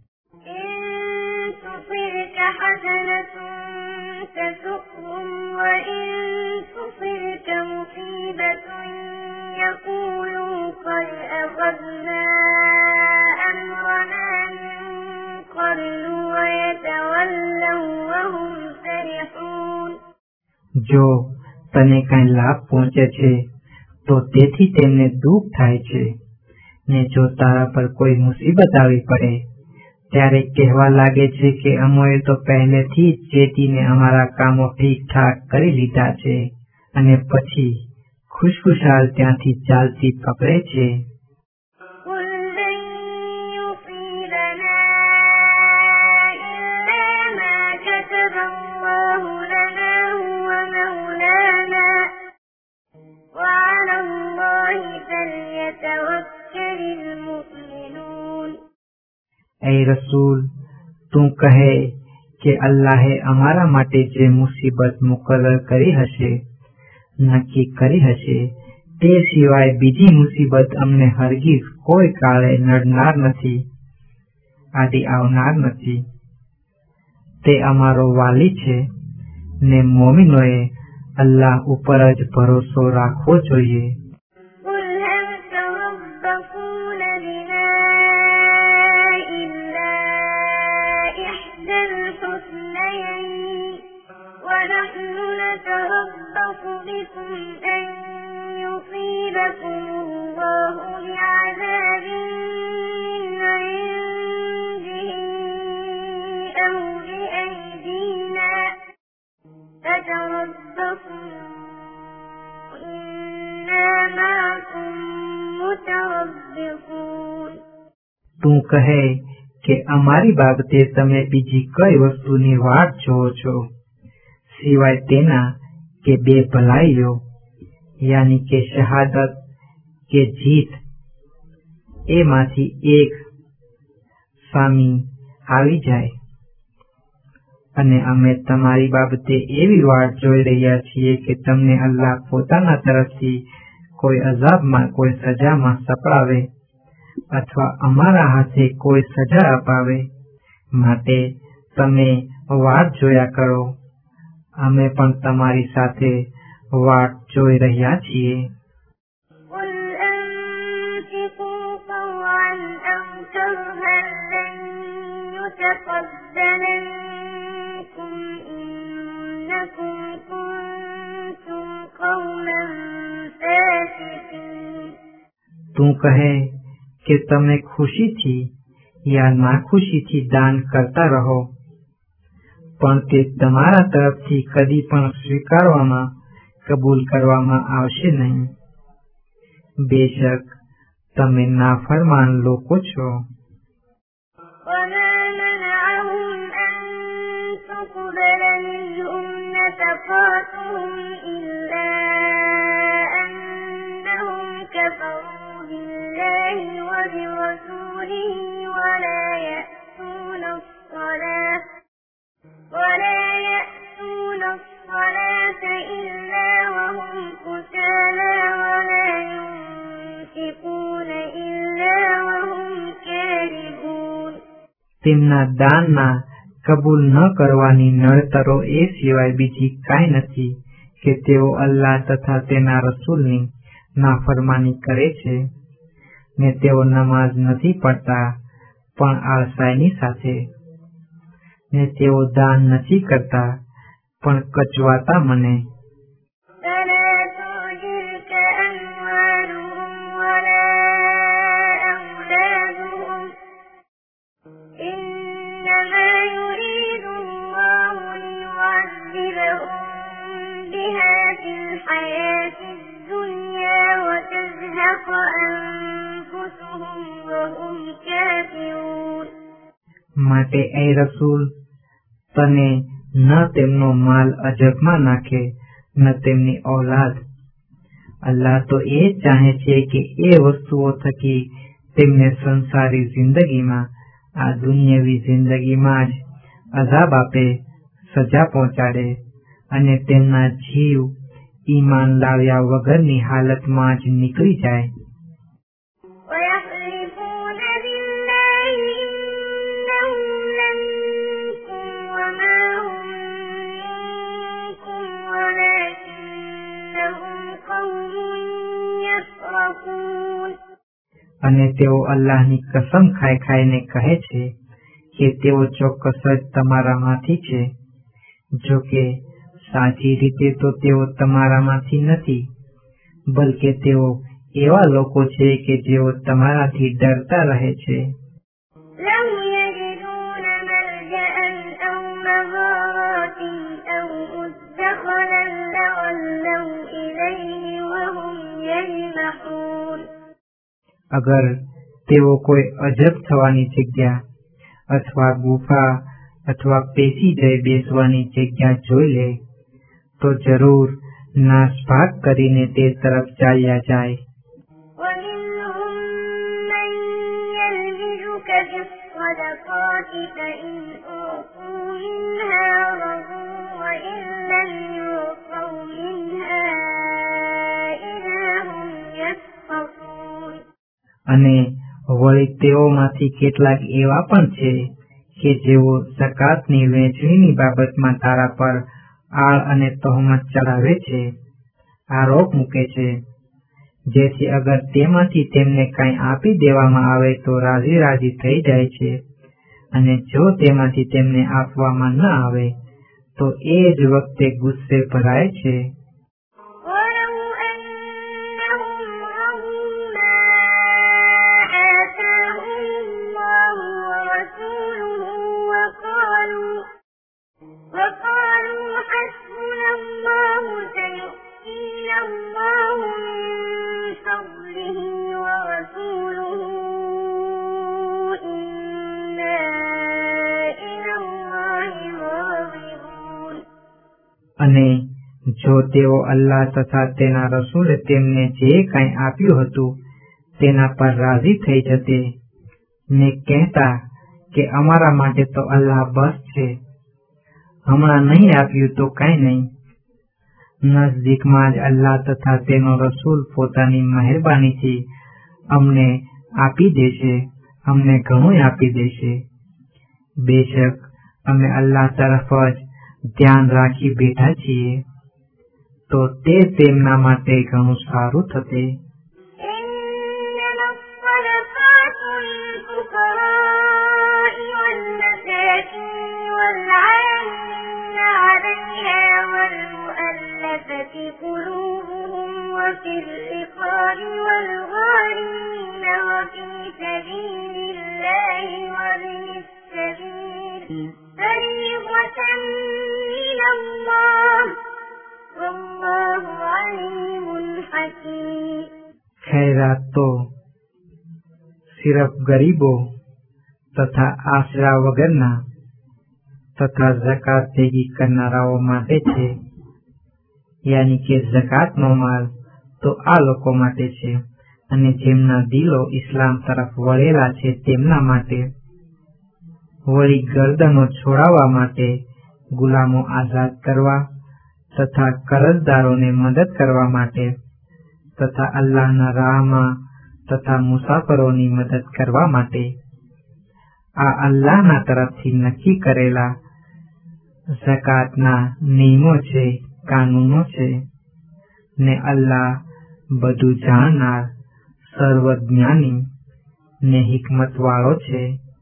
જો તને કઈ લાભ પહોંચે છે તો તેથી તેમને દુઃખ થાય છે, ને જો તારા પર કોઈ મુસીબત આવી પડે ત્યારે કહેવા લાગે છે કે અમોએ તો પહેલેથી જ ચેતીને અમારા કામો ઠીક ઠાક કરી લીધા છે, અને પછી ખુશખુશાલ ત્યાંથી ચાલતી પકડે છે. એ રસૂલ, તું કહે કે અલ્લાહે અમારા માટે જે મુસીબત મુકર્રર કરી હશે, નક્કી કરી હશે, તે સિવાય બીજી મુસીબત અમને હરગીઝ કોઈ કાળે નડનાર નથી, આદિ આવનાર નથી. તે અમારો વાલી છે, ને મોમિનોએ અલ્લાહ ઉપર જ ભરોસો રાખવો જોઈએ. તું કહે કે અમારી બાબતે તમે બીજી કઈ વસ્તુની વાટ જોવો છો સિવાય તેના કે બે ભલાઈઓ, યાની કે શહાદત કે જીત, એમાંથી એક સામી આવી જાય, અને અમે તમારી બાબતે એવી વાટ જોઈ રહ્યા છીએ કે તમને અલ્લાહ પોતાના તરફથી કોઈ અઝાબમાં, કોઈ સજામાં સપડાવે, અથવા અમારા હાથે કોઈ સજા અપાવે. માટે તમે વાટ જોયા કરો, અમે પણ તમારી સાથે વાટ જોઈ રહ્યા છીએ.
إنكم كنتم قوما
તું કહે કે તમે ખુશીથી યા નાખુશીથી દાન કરતા રહો, પણ તે તમારા તરફથી કદી પણ સ્વીકારવામાં કબૂલ કરવામાં આવશે નહીં. બેશક તમે નાફરમાન લોકો છો.
وما منعهم أن تقبل منهم نفقاتهم إلا أنهم كفروا بالله وبرسوله ولا يأتون الصلاة ولا يأتون الصلاة إلا وهم كسالى ولا ينفقون إلا وهم كارهون.
તેમના દાનના કબૂલ ન કરવાની નડતરો એ સિવાય બીજી કાંઈ નથી કે તેઓ અલ્લાહ તથા તેના રસૂલની નાફરમાની કરે છે, ને તેઓ નમાઝ નથી પડતા પણ આળસાઈની સાથે, ને તેઓ દાન નથી કરતા પણ કચવાતા મને.
فلا تعجبك أموالهم ولا أولادهم إنما يريد الله ليعذبهم بها في الحياة الدنيا وتزهق أنفسهم وهم كافرون.
માટે એ રસૂલ, તને ન તેમનો માલ અજબમાં નાખે ન તેમની ઔલાદ. અલ્લાહ તો એ ચાહે છે કે એ વસ્તુઓ થકી તેમને સંસારી જિંદગીમાં, આ દુનિયાવી જિંદગીમાં જ અઝાબ આપે, સજા પહોંચાડે, અને તેમના જીવ ઈમાન લાવ્યા વગરની હાલતમાં જ નીકળી જાય.
ويحلفون بالله إنهم لمنكم وما هم منكم ولكنهم قوم يفرقون.
અને તેઓ અલ્લાહની કસમ ખાઈ ખાઈને કહે છે કે તેઓ ચોક્કસ જ તમારામાંથી છે, જો કે સાચી રીતે તો તેઓ તમારામાંથી નથી, બલકે તેઓ એવા લોકો છે કે જેઓ તમારાથી ડરતા રહે છે.
لو يجدون ملجأ أو مغارات أو مدخلا لولوا إليه وهم يجمحون.
અગર તેઓ કોઈ અજબ થવાની જગ્યા અથવા ગુફા અથવા પેસી જઈ બેસવાની જગ્યા જોઈ લે તો જરૂર નાસભાગ કરીને તે તરફ ચાલ્યા જાય.
ومنهم من يلمزك في الصدقات فإن أعطوا منها رضوا وإن لم يعطوا منها إذا هم يسخطون.
અને વળી તેઓમાંથી કેટલાક એવા પણ છે કે જેઓ ઝકાતની વહેંચણીની બાબતમાં તારા પર આળ અને તહોમત ચડાવે છે, આરોપ મૂકે છે, જેથી અગર તેમાંથી તેમને કંઈ આપી દેવામાં આવે તો રાજી રાજી થઈ જાય છે, અને જો તેમાંથી તેમને આપવામાં ન આવે તો એ જ વખતે ગુસ્સે ભરાય છે.
ولو أنهم رضوا ما آتاهم الله ورسوله وقالوا وقالوا حسبنا الله سيؤتينا الله من فضله ورسوله إنا إلى الله راغبون.
અને જો તેઓ અલ્લાહ તથા તેના રસૂલે તેમને જે કંઈ આપ્યું હતું તેના પર રાજી થઈ જતે ને કહેતા કે અમારા માટે તો અલ્લાહ બસ છે, હમણાં નહીં આપ્યું તો કાંઈ નહીં, નજદીકમાં જ અલ્લાહ તથા તેનો રસૂલ પોતાની મહેરબાનીથી અમને આપી દેશે, અમને ઘણું આપી દેશે. બેશક અમે અલ્લાહ તરફ જ ધ્યાન રાખી બેઠા છીએ, તો તે તેમના માટે ઘણું સારું થશે.
إنما الصدقات للفقراء والمساكين والعاملين عليها والمؤلفة قلوبهم وفي الرقاب والغارمين سبيل الله وابن السبيل فريضة من الله والله عليم حكيم.
खैरात तो सिर्फ गरीबों तथा आसरा वगરના તથા ઝકાત ભેગી કરનારાઓ માટે છે, યાની કે ઝકાતનો માલ તો આ લોકો માટે છે અને જેમના દિલો ઇસ્લામ તરફ વળેલા છે તેમના માટે. વળી ગરદનો છોડાવવા માટે ગુલામો આઝાદ કરવા તથા કરજદારોને મદદ કરવા માટે તથા અલ્લાહના રાહમાં તથા મુસાફરોની મદદ કરવા માટે આ અલ્લાહના તરફથી નક્કી કરેલા ઝકાતના નિયમો છે, કાનૂનો છે ને અલ્લાહ બધું જાણનાર, સર્વજ્ઞાની ને હિકમત વાળો છે.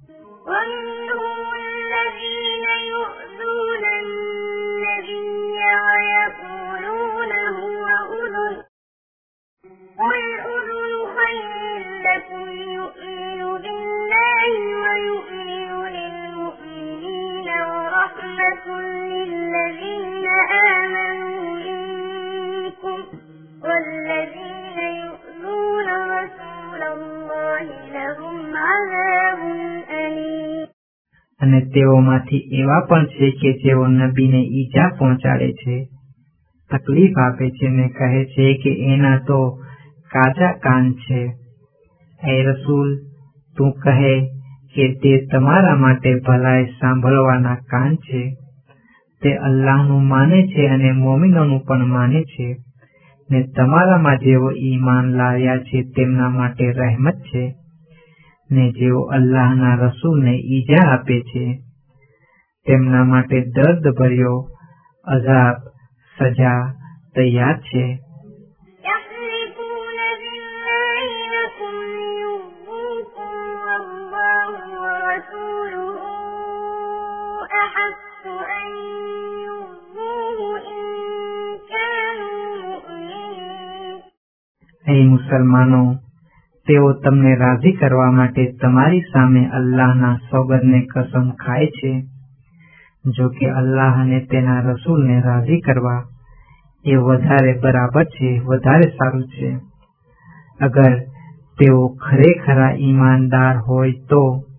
للذين آمنوا منكم والذين يؤذون رسول الله لهم عذاب أليم.
અને તેઓમાંથી એવા પણ છે કે જેઓ નબીને ઈજા પહોંચાડે છે, તકલીફ આપે છે ને કહે છે કે એના તો કાચા કાન છે. એ રસૂલ, તું કહે કે તે તમારા માટે ભલાઈ સાંભળવાના કાન છે. તે અલ્લાહનું માને છે અને મોમિનોનું પણ માને છે ને તમારામાં જેઓ ઈમાન લાવ્યા છે તેમના માટે રહેમત છે ને જેઓ અલ્લાહના રસૂલને ઈજા આપે છે તેમના માટે દર્દ ભર્યો અઝાબ સજા તૈયાર છે. એ મુસલમાનો, તેઓ તમને રાજી કરવા માટે તમારી સામે અલ્લાહના સોગંદને કસમ ખાય છે. જો કે અલ્લાહ અને તેના રસૂલને રાજી કરવા એ વધારે બરાબર છે, વધારે સારું છે. અગર તેઓ ખરેખરા ઈમાનદાર હોય તો.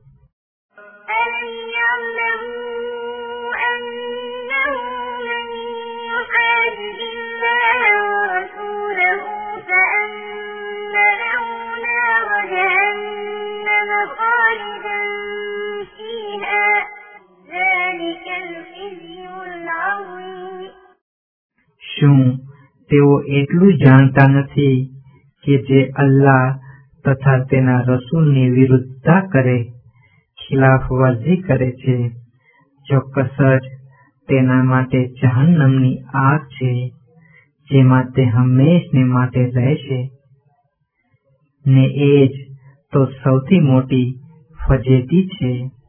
શું તેઓ એટલું જાણતા નથી કે જે અલ્લાહ તથા તેના રસૂલની વિરુદ્ધતા કરે, ખિલાફ વર્જી કરે છે, ચોક્કસ જ તેના માટે જહન્નમની આગ છે જેમાં તે હંમેશને માટે રહેશે ને એ જ તો સૌથી મોટી ફજેતી છે.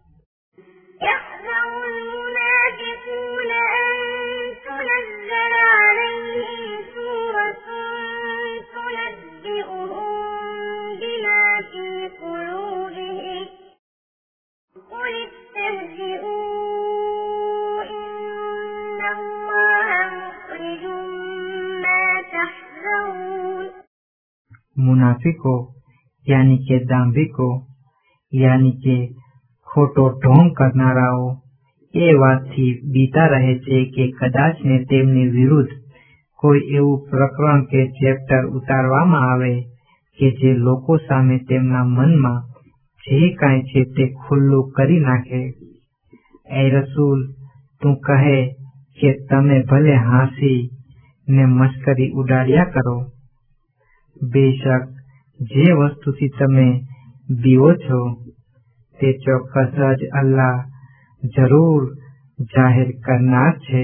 મુનાફિકો યાની કે દાંભિકો યાની કે ખોટો ઢોંગ કરનારાઓ એ વાતથી બીતા રહે છે કે કદાચ ને તેમની વિરુદ્ધ કોઈ એવું પ્રકરણ કે ચેપ્ટર ઉતારવામાં આવે કે જે લોકો સામે તેમના મનમાં જે કાંઈ છે તે ખુલ્લું કરી નાખે. એ રસૂલ, તું કહે કે તમે ભલે હાંસી ને મશ્કરી ઉડાડ્યા કરો, બેશક જે વસ્તુથી તમે બીવો છો તે ચોક્કસ જ અલ્લાહ જરૂર જાહેર કરનાર છે.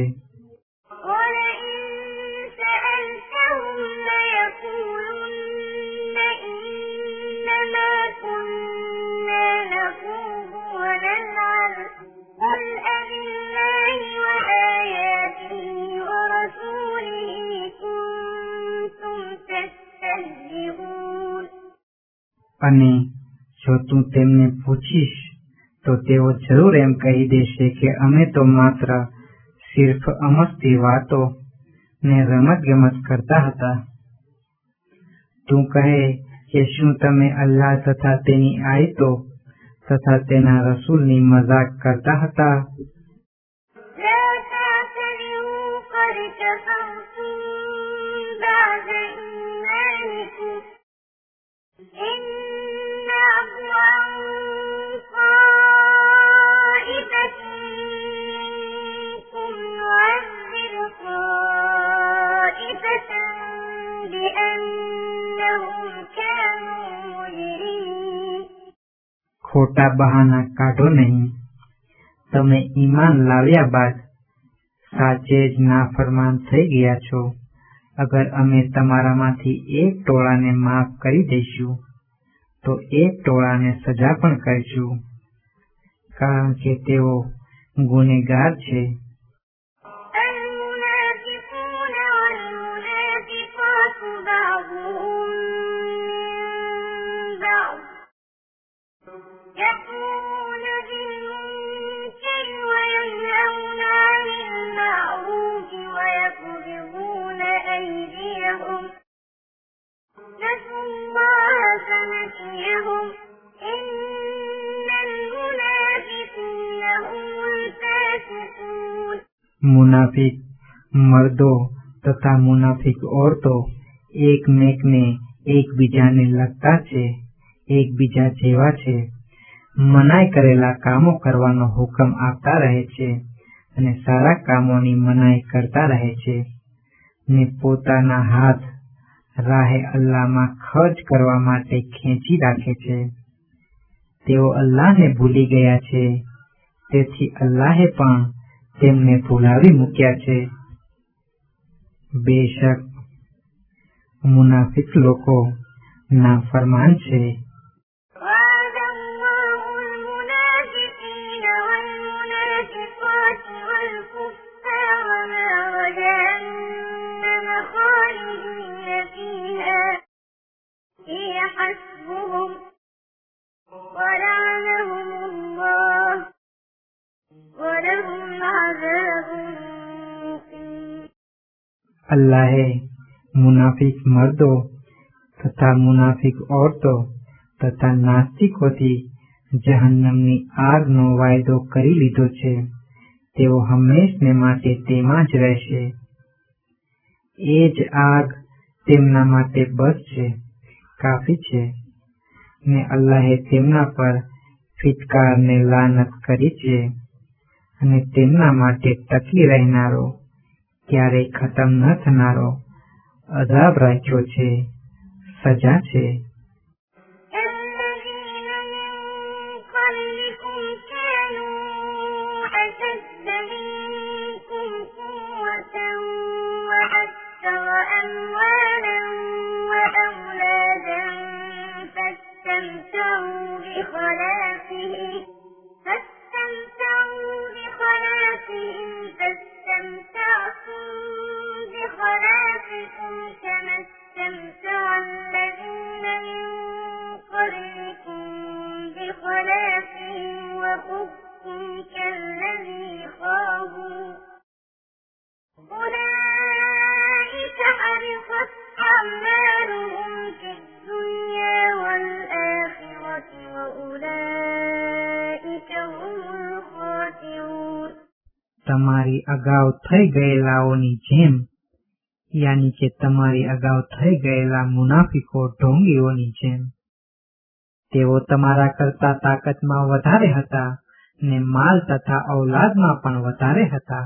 અને જો તું તેમને પૂછીશ તો તેઓ જરૂર એમ કહી દેશે કે અમે તો માત્ર સિર્ફ અમસ્તી વાતો ને રમત ગમત કરતા હતા. તું કહે કે શું તમે અલ્લાહ તથા તેની આયતો તથા તેના રસૂલની મજાક કરતા હતા? ખોટા બહાના કાઢો નહીં. તમે ઈમાન લાવ્યા બાદ સાચે જ નાફરમાન થઈ ગયા છો. અગર અમે તમારામાંથી એક ટોળાને માફ કરી દઈશું તો એક ટોળાને સજા પણ કરીશું, કારણ કે તેઓ ગુનેગાર છે. मुनाफिक मर्दों तथा मुनाफिक औरतों એકમેકને એકબીજાને લગતા છે, એકબીજા જેવા છે. મનાઈ કરેલા કામો કરવાનો હુકમ આપતા રહે છે અને સારા કામોની મનાઈ કરતા રહે છે ને પોતાના હાથ રાહે અલ્લાહમાં ખર્ચ કરવા માટે ખેંચી રાખે છે. તેઓ અલ્લાહને ભૂલી ગયા છે, તેથી અલ્લાહે પણ તેમને ભૂલાવી મૂક્યા છે. બેશક મુનાફિક લોકો નાફરમાન છે. अल्लाह मुनाफिक मर्दों तथा मुनाफिक औरतों तथा नास्तिकोથી જહન્નમની આગનો વાયદો કરી લીધો છે. તેઓ હંમેશને માટે તેમાં જ રહેશે. એ જ આગ તેમના માટે બસ છે, કાફી છે. ને અલ્લાહે તેમના પર ફિટકારને લાનત કરી છે અને તેમના માટે ટકી રહેનારો ક્યારેય ખતમ ન થનારો અઝાબ રાખ્યો છે, સજા છે. તમારી અગાઉ થઈ ગયેલાઓની જેમ, યાની કે તમારી અગાઉ થઈ ગયેલા મુનાફિકો ઢોંગીઓની જેમ. તેઓ તમારા કરતા તાકાતમાં વધારે હતા ને માલ તથા ઔલાદમાં પણ વધારે હતા,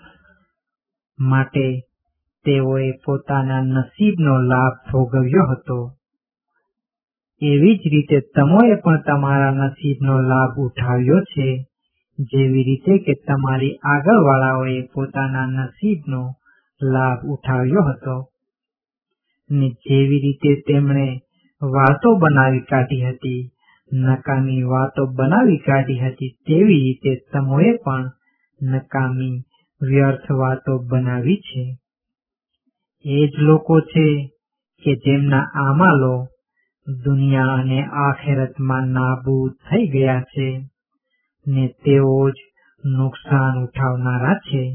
માટે તેઓએ પોતાના નસીબનો લાભ ભોગવ્યો હતો. એવી જ રીતે તમોએ પણ તમારા નસીબનો લાભ ઉઠાવ્યો છે, જેવી રીતે કે તમારી આગળવાળાઓએ પોતાના નસીબનો લાભ ઉઠાવ્યો હતો. ને જેવી રીતે તેમણે વાતો બનાવી કાઢી હતી, નકામી વાતો બનાવી કાઢી હતી, તેવી રીતે તમોએ પણ નકામી વ્યર્થ વાતો બનાવી છે. એ જ લોકો છે કે જેમના આમાલો દુનિયા અને આખેરતમાં નાબૂદ થઈ ગયા છે ને તેઓ જ નુકસાન ઉઠાવનારા છે.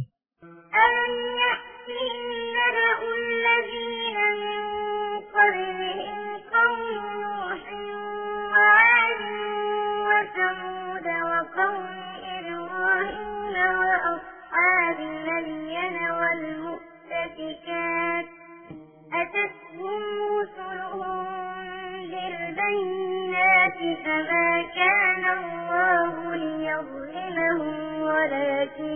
أتتهم رسلهم بالبينات فما كان الله ليظلمهم ولكن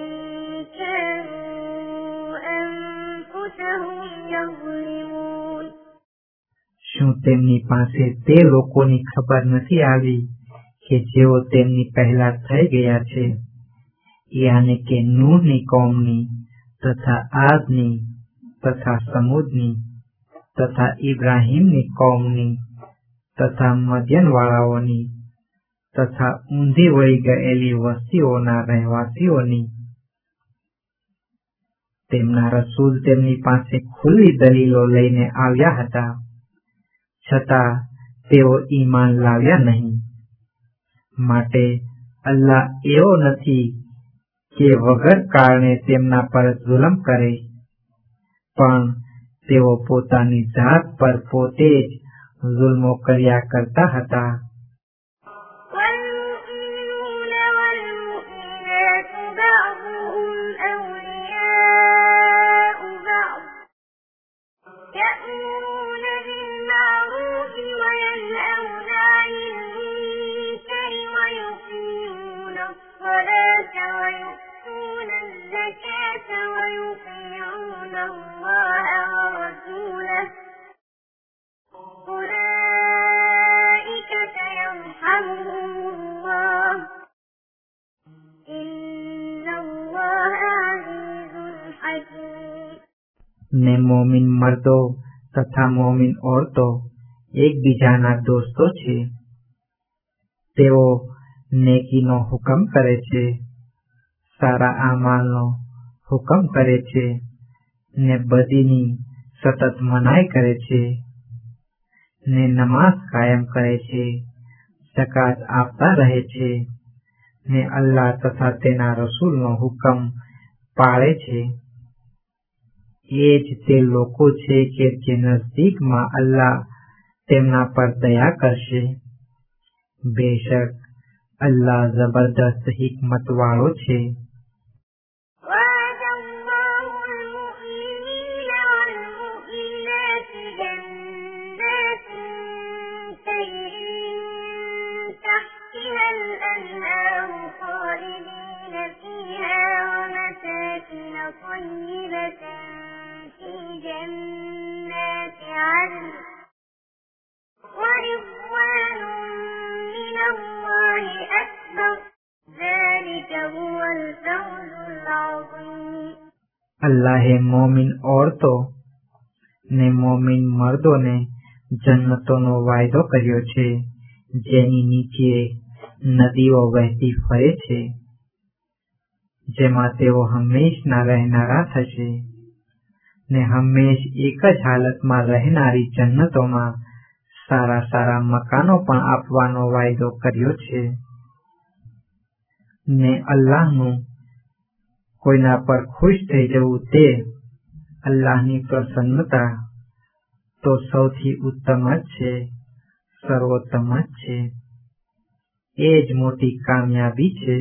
كانوا أنفسهم يظلمون.
શું તેમની પાસે તે લોકોની ખબર નથી આવી કે જેઓ તેમની પહેલા થઈ ગયા છે, યાને કે નૂહની કોમની તથા આદની તથા સમૂદની તથા ઇબ્રાહીમની કોમની તથા મદ્યનવાળાઓની તથા ઊંધી વળી ગયેલી વસ્તીઓના રહેવાસીઓની. તેમના રસૂલ તેમની પાસે ખુલ્લી દલીલો લઈને આવ્યા હતા, છતાં તેઓ ઈમાન લાવ્યા નહીં. માટે અલ્લાહ એવો નથી કે વગર કારણે તેમના પર જુલમ કરે, પણ તેઓ પોતાની જાત પર પોતે જ જુલ્મો કર્યા કરતા હતા. ને મોમિન મર્દો તથા મોમિન ઓરતો એકબીજાના દોસ્તો છે. તેઓ નેકીનો હુકમ કરે છે, સારા આમાલનો હુકમ કરે છે ને બદીની સતત મનાઈ કરે છે ને નમાઝ કાયમ કરે છે, ઝકાત આપતા રહે છે ને અલ્લાહ તથા તેના રસૂલનો હુકમ પાળે છે. એ જ તે લોકો છે કે જે નજદીકમાં અલ્લાહ તેમના પર દયા કરશે. બેશક અલ્લાહ જબરદસ્ત હિકમત વાળો છે. અલ્લાહે મોમિન ઓરતો ને મોમિન મર્દોને જન્નતોનો વાયદો કર્યો છે, જેની નીચે નદીઓ વહેતી ફરે છે, જેમાં તેઓ હંમેશના રહેનારા થશે ને હંમેશ એક જ હાલતમાં રહેનારી જન્નતોમાં સારા સારા મકાનો પણ આપવાનો વાયદો કર્યો છે. ને અલ્લાહનું કોઈના પર ખુશ થઈ જવું તે અલ્લાહની પ્રસન્નતા તો સૌથી ઉત્તમ જ છે, સર્વોત્તમ જ છે. એ જ મોટી કામયાબી છે.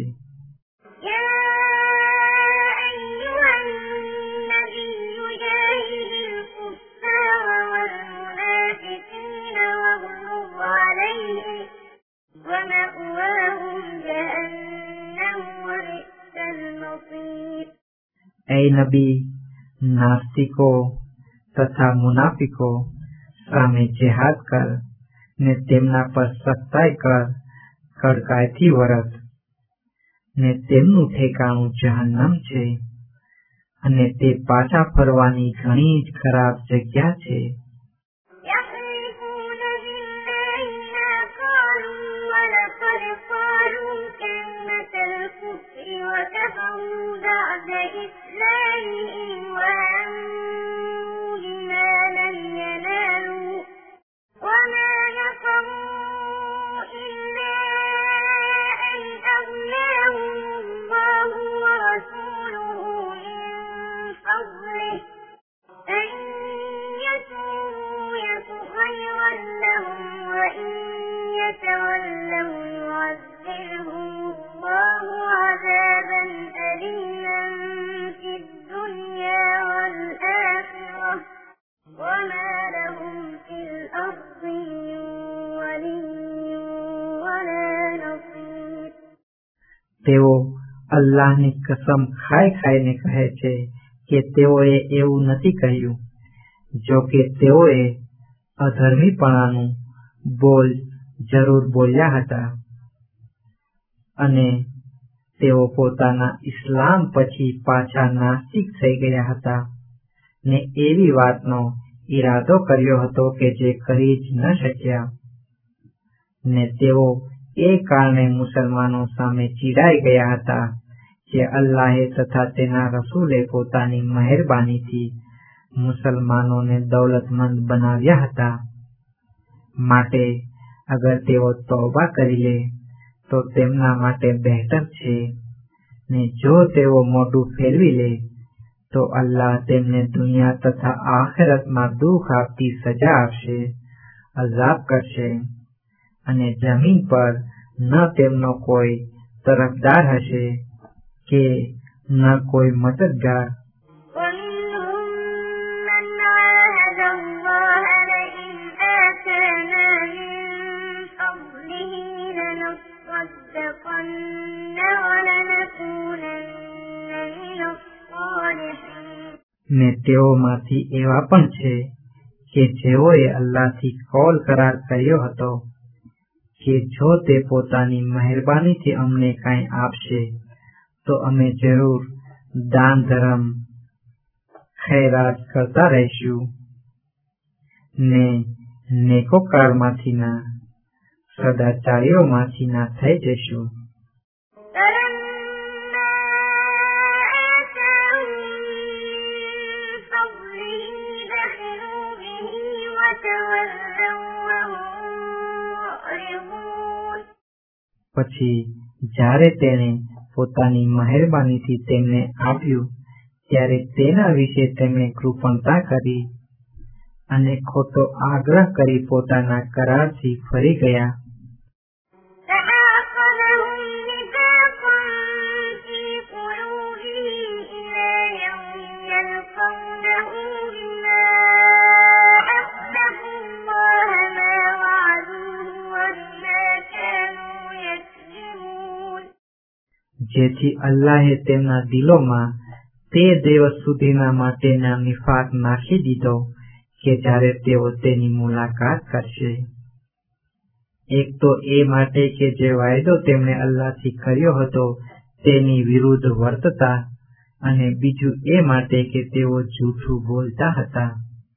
એ નબી, નાસ્તિકો તથા મુનાફિકો સામે જેહાદ કર ને તેમના પર સખ્તાઈ કર, કડકાઈથી વર્ત ને તેમનું ઠેકાણું જહન્નમ છે અને તે પાછા ફરવાની ઘણી જ ખરાબ જગ્યા છે.
وما نقموا يتولوا يعذبهم الله عذابا أليما في الدنيا والآخرة وما لهم في الأرض من ولي ولا نصير.
તેઓ અલ્લાહની કસમ ખાઈ ખાઈને કહે છે કે તેઓએ એવું નથી કહ્યું, જો કે તેઓએ અધર્મીપણાનું બોલ જરૂર બોલ્યા હતા અને તેઓ પોતાના ઇસ્લામ પછી પાછા નાસ્તિક થઈ ગયા હતા ને એવી વાતનો ઈરાદો કર્યો હતો કે જે કરી જ ન શક્યા ને તેઓ એ કારણે મુસલમાનો સામે ચીડાઈ ગયા હતા કે અલ્લાહે તથા તેના રસૂલે પોતાની મહેરબાનીથી મુસલમાનોને દૌલતમંદ બનાવ્યા હતા. માટે અગર તેઓ તૌબા કરી લે તો તેમના માટે બહેતર છે ને જો તેઓ મોઢું ફેરવી લે તો અલ્લાહ તેમને દુનિયા તથા આખિરતમાં દુઃખ આપતી સજા આપશે, અઝાબ કરશે અને જમીન પર ન તેમનો કોઈ તરફદાર હશે કે ન કોઈ મદદગાર.
ومنهم من عاهد الله لئن آتانا من فضله لنصدقن ولنكونن من الصالحين.
ને તેઓમાંથી એવા પણ છે કે જેઓએ અલ્લાહથી કૌલ કરાર કર્યો હતો કે જો તે પોતાની મહેરબાનીથી અમને કાંઈ આપશે તો અમે જરૂર દાન ધર્મ ખૈરાત કરતા રહીશું ને નેકોકારમાંથીના સદાચારીઓમાંથીના થઈ જશું. પછી જ્યારે તેણે પોતાની મહેરબાનીથી તેમને આપ્યું ત્યારે તેના વિશે તેમણે કૃપણતા કરી અને ખોટો આગ્રહ કરી પોતાના કરારથી ફરી ગયા. જેથી અલ્લાહે તેમના દિલોમાં તે દિવસ સુધીના માટેના નિફાક નાખી દીધો કે જ્યારે તેઓ તેની મુલાકાત કરશે. એક તો એ માટે કે જે વાયદો તેમણે અલ્લાહથી કર્યો હતો તેની વિરુદ્ધ વર્તતા અને બીજું એ માટે કે તેઓ જૂઠું બોલતા હતા.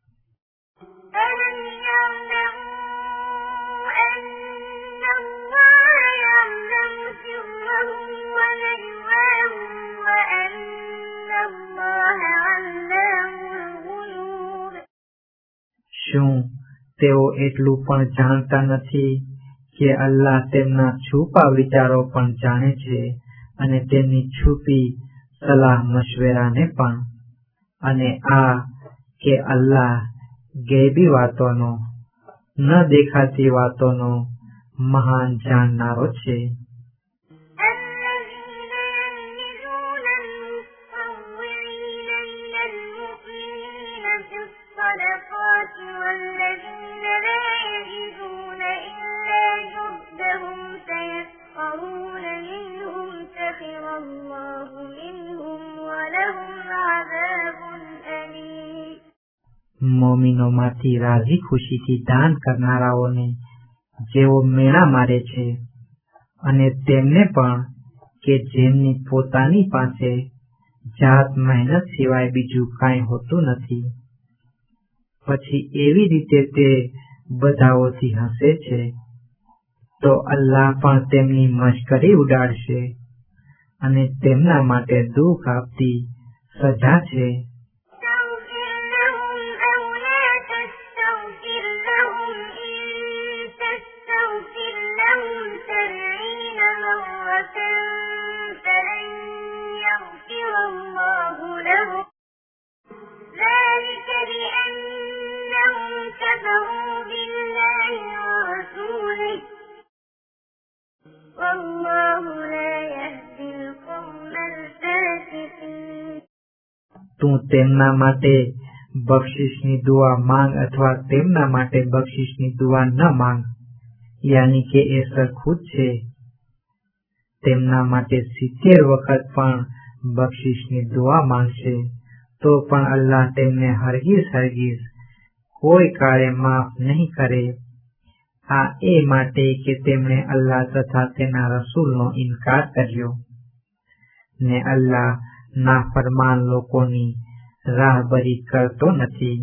શું તેઓ એટલું પણ જાણતા નથી કે અલ્લાહ તેમના છુપા વિચારો પણ જાણે છે અને તેમની છુપી સલાહ મશવરાને પણ, અને આ કે અલ્લાહ ગૈબી વાતોનો ન દેખાતી વાતોનો મહાન જાણનારો છે.
والذين لا يجدون إلا جهدهم سيسخرون منهم سخر الله منهم ولهم عذاب أليم.
મોમીનોમાંથી રાજી ખુશીથી દાન કરનારાઓને જેઓ મેળા મારે છે અને તેમને પણ કે જેમની પોતાની પાસે જાત મહેનત સિવાય બીજું કાંઈ હોતું નથી, પછી એવી રીતે તે બધાઓથી હસે છે તો અલ્લાહ પણ તેમની મશ્કરી ઉડાડશે અને તેમના માટે દુઃખ આપતી સજા છે.
ذلك بأنهم كفروا بالله ورسوله
તું તેમના માટે બક્ષિસની દુઆ માંગ અથવા તેમના માટે બક્ષિસની દુઆ ન માંગ, યાની કે એ સરખું જ છે. તેમના માટે સિત્તેર વખત પણ બક્ષિસની દુઆ માંગશે તો પણ અલ્લાહ તેમને હરગીઝ હરગીઝ કોઈ કાળે માફ નહીં કરે. આ એ માટે કે તેમણે અલ્લાહ તથા તેના રસૂલનો ઇનકાર કર્યો, ને અલ્લાહ નાફરમાન લોકોની રાહબરી કરતો નથી.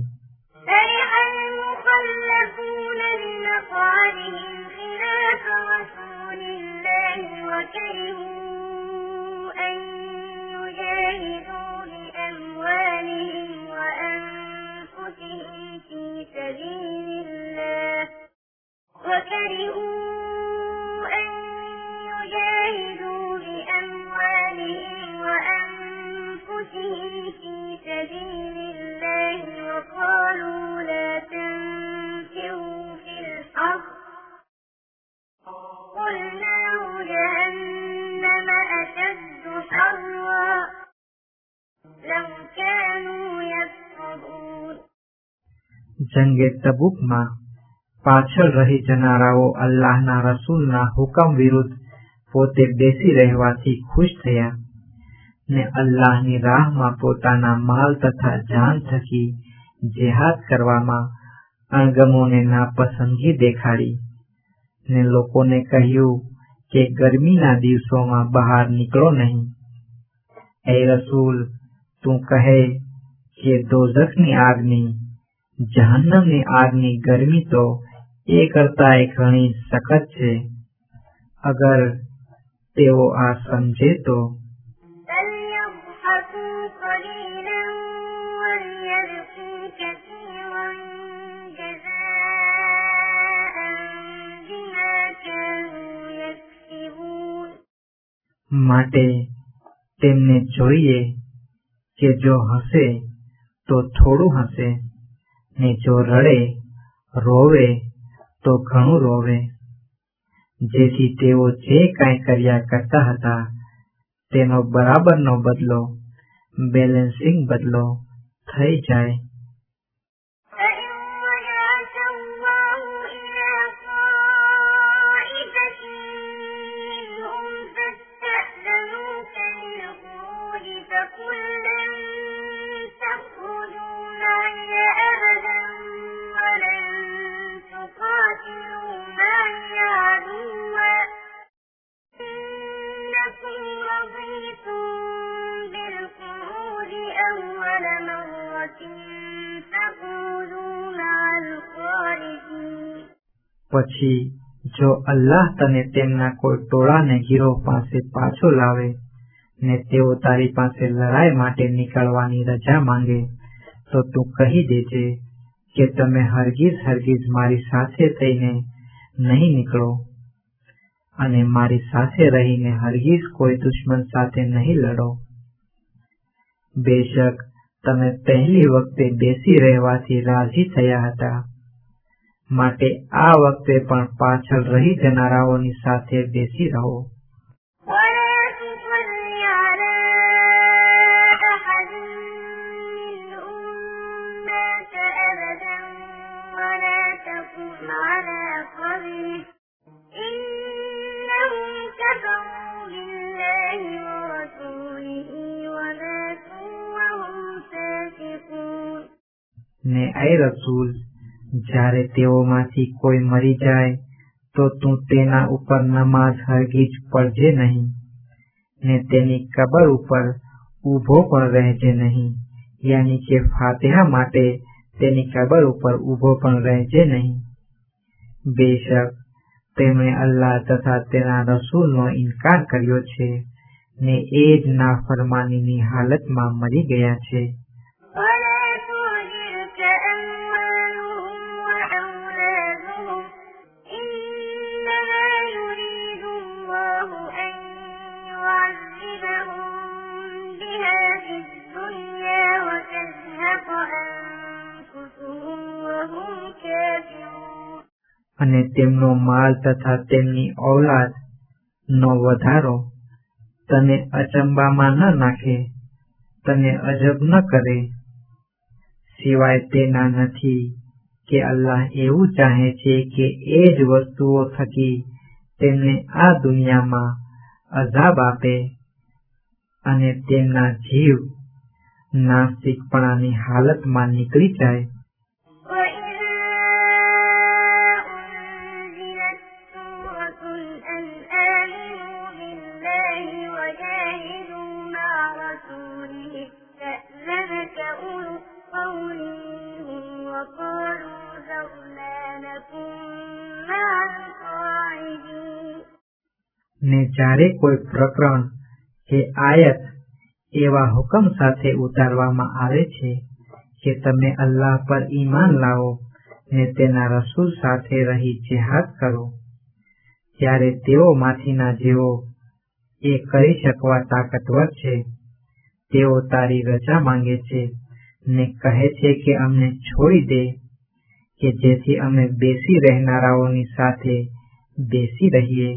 وكرهوا أن يجاهدوا بأموالهم وأنفسهم في سبيل الله وقالوا لا تنفروا في الحرب قل نار جهنم أشد حرا لو كانوا يفقهون.
જંગે તબુકમાં પાછળ રહી જનારાઓ અલ્લાહના રસૂલના હુકમ વિરુદ્ધ પોતે બેસી રહેવાથી ખુશ થયા ને અલ્લાહની રાહમાં પોતાના માલ તથા જાન થકી જેહાદ કરવામાં અણગમોને નાપસંદગી દેખાડી ને લોકોને કહ્યું કે ગરમીના દિવસોમાં બહાર નીકળો નહીં. એ રસૂલ, તું કહે કે દોઝખની આગની જહન્નમની આગની ગરમી તો એ કરતા એ ઘણી સખત છે. અગર તેઓ આ સમજે તો માટે તેમને જોઈએ કે જો હસે તો થોડું હસે ને જો રડે રોવે તો ઘણું રોવે, જેથી તેઓ જે કાંઈ કર્યા કરતા હતા તેનો બરાબરનો બદલો બેલેન્સિંગ બદલો થઈ જાય. પછી જો અલ્લાહ તને તેમના કોઈ ટોળાને ગીરોહ પાસે પાછો લાવે ને તેઓ તારી પાસે લડાઈ માટે નીકળવાની રજા માંગે તો તું કહી દેજે કે તમે હરગીઝ હરગીઝ મારી સાથે થઈને નહીં નીકળો અને મારી સાથે રહીને હરગીઝ કોઈ દુશ્મન સાથે નહીં લડો. બેશક તમે પહેલી વખતે બેસી રહેવાથી રાજી થયા હતા, માટે આ વખતે પણ પાછળ રહી જનારાઓની સાથે બેસી રહો. ને એ રસૂલ, જ્યારે તેઓમાંથી કોઈ મરી જાય તો તું તેના ઉપર નમાઝ હરગીજ પડજે નહીં ને તેની કબર ઉપર ઊભો પણ રહેજે નહીં, યાની કે ફાતિહા માટે તેની કબર ઉપર ઊભો પણ રહેજે નહીં. બેશક તેમણે અલ્લાહ તથા તેના રસૂલનો ઇનકાર કર્યો છે ને એ જ નાફરમાનીની હાલતમાં મરી ગયા છે. અને તેમનો માલ તથા તેમની ઔલાદ નો વધારો તને અચંબામાં ન નાખે તને અજબ ન કરે, સિવાય તેના નથી કે અલ્લાહ એવું ચાહે છે કે એ જ વસ્તુઓ થકી તેમને આ દુનિયામાં અઝાબ આપે અને તેમના જીવ નાસ્તિકપણાની હાલતમાં નીકળી જાય. ને જ્યારે કોઈ પ્રકરણ કે આયત એવા હુકમ સાથે ઉતારવામાં આવે છે કે તમે અલ્લાહ પર ઈમાન લાવો ને તેના રસૂલ સાથે રહી જેહાદ કરો, ત્યારે તેઓમાંથીના જેઓ એ કરી શકવા તાકતવર છે તેઓ તારી રજા માંગે છે ને કહે છે કે અમને છોડી દે કે જેથી અમે બેસી રહેનારાઓની સાથે બેસી રહીએ.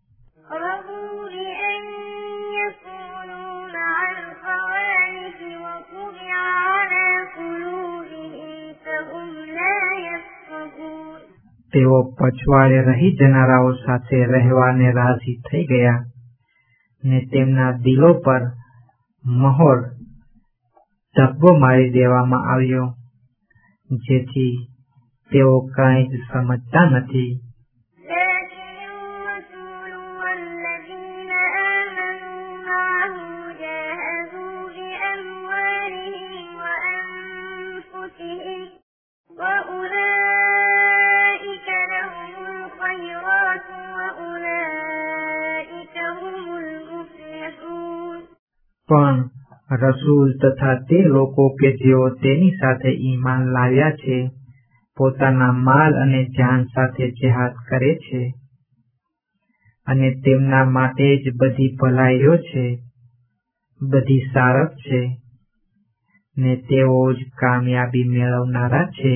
તેઓ પછવાડે રહી જનારાઓ સાથે રહેવાને રાજી થઈ ગયા ને તેમના દિલો પર મહોર ધબ્બો મારી દેવામાં આવ્યો, જેથી તેઓ કાંઈ જ સમજતા નથી. પણ રસૂલ તથા તે લોકો કે જેઓ તેની સાથે ઈમાન લાવ્યા છે પોતાના માલ અને જાન સાથે જેહાદ કરે છે અને તેમના માટે જ બધી ભલાઈઓ છે, બધી સારફ છે ને તેઓ જ કામયાબી મેળવનારા છે.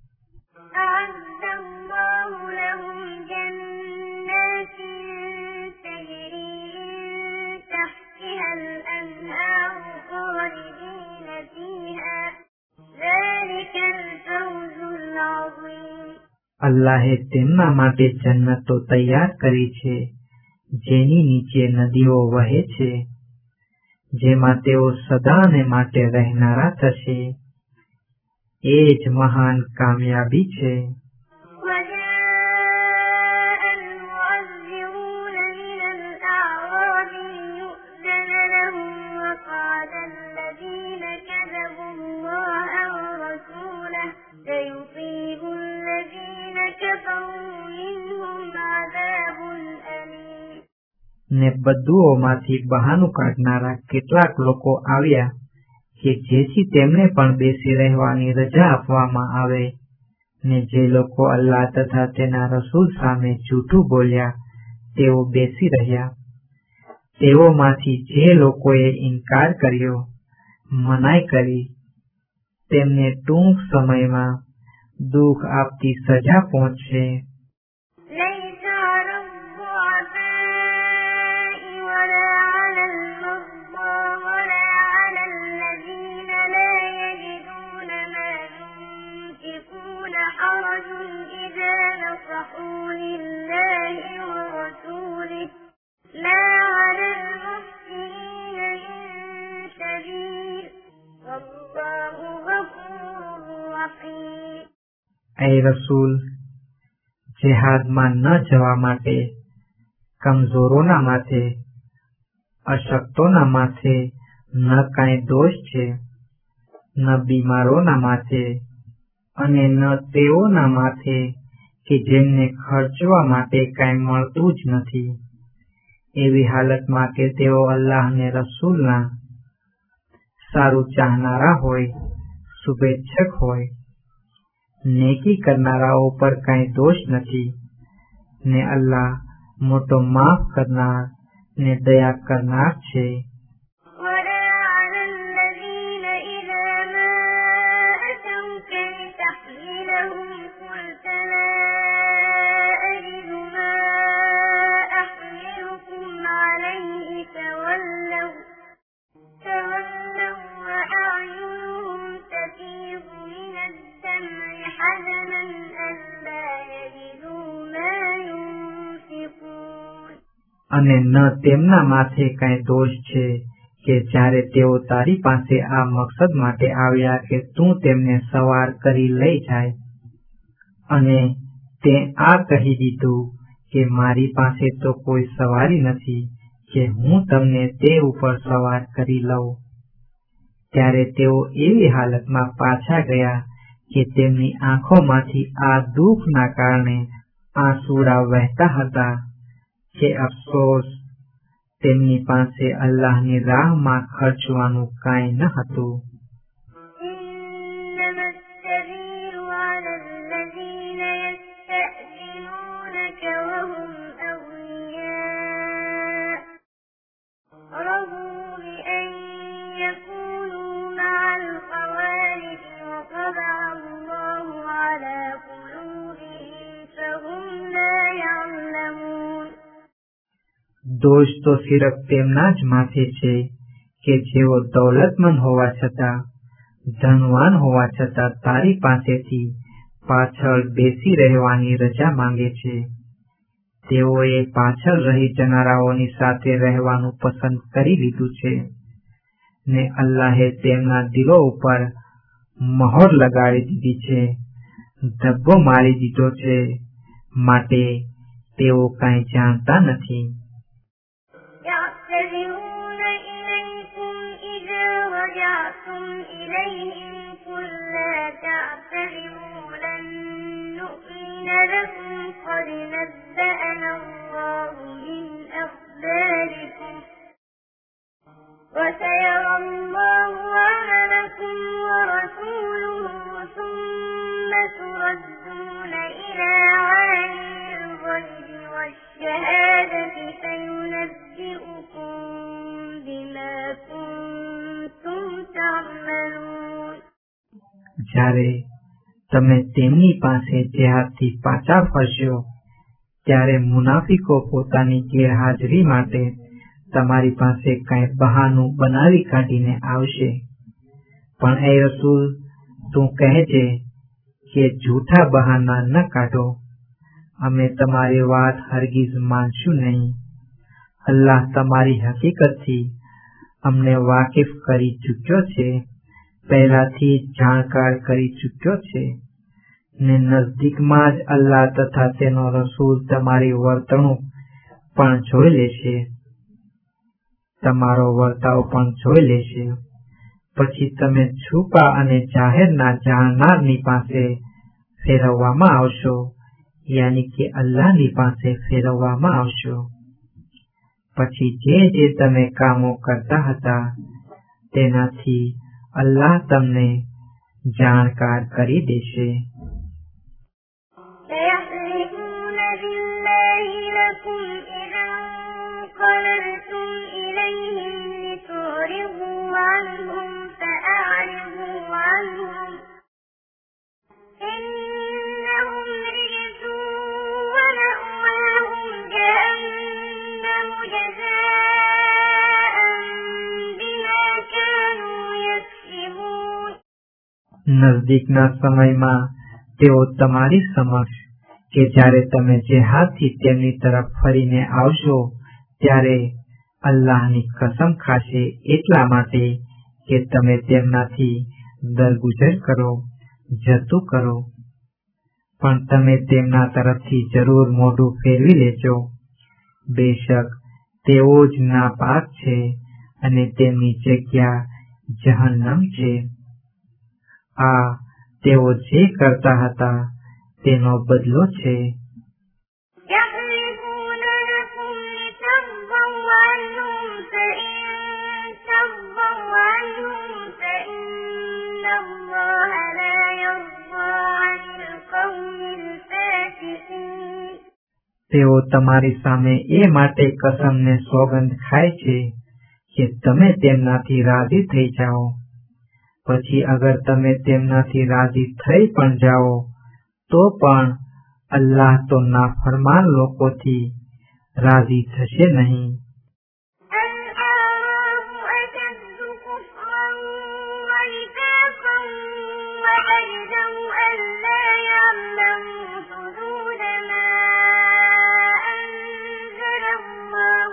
અલ્લાહે તેમના માટે જન્નતો તૈયાર કરી છે જેની નીચે નદીઓ વહે છે, જેમાં તેઓ સદાને માટે રહેનારા થશે. એ જ મહાન કામયાબી છે. ને બદુઓમાંથી બહાનું કાઢનારા કેટલાક લોકો આવ્યા કે જેથી તેમને પણ બેસી રહેવાની રજા આપવામાં આવે, ને જે લોકો અલ્લાહ તથા તેના રસૂલ સામે જૂઠું બોલ્યા તેઓ બેસી રહ્યા. તેઓમાંથી જે લોકોએ ઇનકાર કર્યો, મનાઈ કરી, તેમને ટૂંક સમયમાં દુઃખ આપતી સજા પહોંચશે. એ રસૂલ, જેહાદમાં ન જવા માટે કમજોરોના માથે, અશક્તોના માથે ન કાંઈ દોષ છે, ન બીમારોના માથે અને ન તેઓના માથે કે જેમને ખર્ચવા માટે કાંઈ મળતું જ નથી, એવી હાલતમાં કે તેઓ અલ્લાહ ને રસૂલના સારું ચાહનારા હોય, શુભેચ્છક હોય. નેકી કરનારાઓ પર કાંઈ દોષ નથી ને અલ્લાહ મોટો માફ કરનાર ને દયા કરનાર છે. અને ન તેમના માથે કઈ દોષ છે કે જ્યારે તેઓ તારી પાસે આ મકસદ માટે આવ્યા કે તું તેમને સવાર કરી લઈ જાય, અને તે આ કહી દીધું કે મારી પાસે તો કોઈ સવારી નથી કે હું તમને તે ઉપર સવાર કરી લઉં. ત્યારે તેઓ એવી હાલતમાં પાછા ગયા કે તેમની આંખોમાંથી આ દુઃખના કારણે આંસુડા વહેતા હતા કે અફસોસ, તેમની પાસે અલ્લાહની રાહમાં ખર્ચવાનું કાંઈ ન હતું. દોષ તો સિર્ફ તેમના જ માથે છે કે જેઓ દૌલતમંદ હોવા છતાં, ધનવાન હોવા છતાં તારી પાસેથી પાછળ બેસી રહેવાની રજા માંગે છે. તેઓએ પાછળ રહી જનારાઓની સાથે રહેવાનું પસંદ કરી લીધું છે, ને અલ્લાહે તેમના દિલો ઉપર મહોર લગાડી દીધી છે, ધબ્બો મારી દીધો છે, માટે તેઓ કાંઈ જાણતા નથી.
يعتذرون إليكم إذا رجعتم إليهم قل لا تعتذروا لن نؤمن لكم قد نبأنا الله من أخباركم وسيرى الله عملكم ورسوله ثم تردون إلى عالم الغيب والشهادة فينبئكم بما كنتم تعملون.
જ્યારે તમે તેમની પાસે જેહાદથી પાછા ફરશો ત્યારે મુનાફિકો પોતાની ગેરહાજરી માટે તમારી પાસે કઈ બહાનું બનાવી કાઢીને આવશે. પણ એ રસૂલ, તું કહેજે કે જૂઠા બહાના ન કાઢો, અમે તમારી વાત હરગીઝ માનશું નહીં. અલ્લાહ તમારી હકીકતથી અમને વાકેફ કરી ચૂક્યો છે, પહેલાથી જાણકાર કરી ચૂક્યો છે, ને નજદીકમાં જ અલ્લાહ તથા તેનો રસૂલ તમારી વર્તણૂક પણ જોઈ લેશે, તમારો વર્તાવ પણ જોઈ લેશે. પછી તમે છુપા અને જાહેરના જાણનારની પાસે ફેરવવામાં આવશો, યાની કે અલ્લાહની પાસે ફેરવવામાં આવશો. પછી જે જે તમે કામો કરતા હતા તેનાથી અલ્લાહ તમને જાણકાર કરી દેશે.
سيحلفون بالله لكم إذا انقلبتم إليهم لتعرضوا عنهم فأعرضوا عنهم إنهم رجس ومأواهم جهنم جزاء بما كانوا يكسبون.
નજદીકના સમયમાં તેઓ તમારી સમક્ષ કે જ્યારે તમે જેહાદથી તેમની તરફ ફરીને આવશો ત્યારે અલ્લાહની કસમ ખાશે એટલા માટે કે તમે તેમનાથી દરગુજર કરો, જતું કરો, પણ તમે તેમના તરફથી જરૂર મોઢું ફેરવી લેજો. બેશક તેઓ જ નાપાક છે અને તેમની જગ્યા જહન્નમ છે. આ તેઓ જે કરતા હતા તેનો બદલો છે.
يحلفون لكم لترضوا عنهم فإن ترضوا عنهم فإن الله لا يرضى عن القوم الفاسقين.
તેઓ તમારી સામે એ માટે કસમને સોગંદ ખાય છે કે તમે તેમનાથી રાજી થઈ જાઓ. પછી અગર તમે તેમનાથી રાજી થઈ પણ જાઓ તો પણ અલ્લાહ તો નાફરમાન લોકોથી રાજી થશે નહીં.
الأعراب أشد كفرا ونفاقا وأجدر ألا يعلموا حدود ما أنزل الله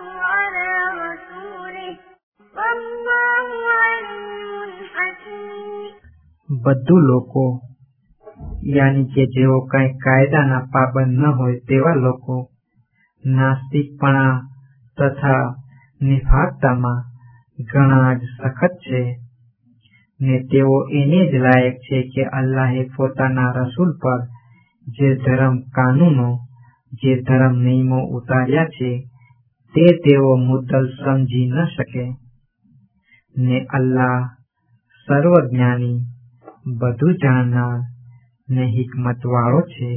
બધું લોકો યાની કે જેઓ કઈ કાયદાના પાબંદ ન હોય તેવા લોકો નાસ્તિકપણા તથા નિફાકતામાં ઘણા જ સખત છે ને તેઓ એને જ લાયક છે કે અલ્લાહે પોતાના રસૂલ પર જે ધર્મ કાનૂનો જે ધર્મ નિયમો ઉતાર્યા છે તે તેઓ મુદ્દલ સમજી ન શકે ને અલ્લાહ સર્વજ્ઞાની બધું જાણનાર ને હિકમત વાળો છે.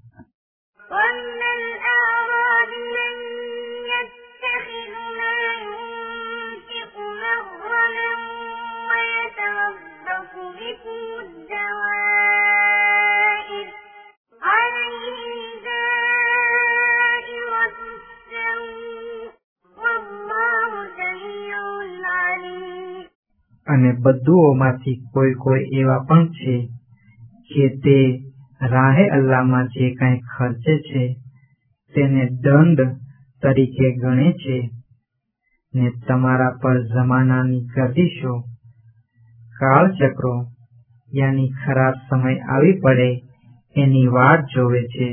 અને બધુઓમાંથી કોઈ કોઈ એવા પણ છે કે તે રાહે અલ્લાહમાં જે કંઈ ખર્ચે છે તેને દંડ તરીકે ગણે છે ને તમારા પર જમાનાની ગર્દિશો કાળચક્રો યાની ખરાબ સમય આવી પડે એની વાટ જોવે છે.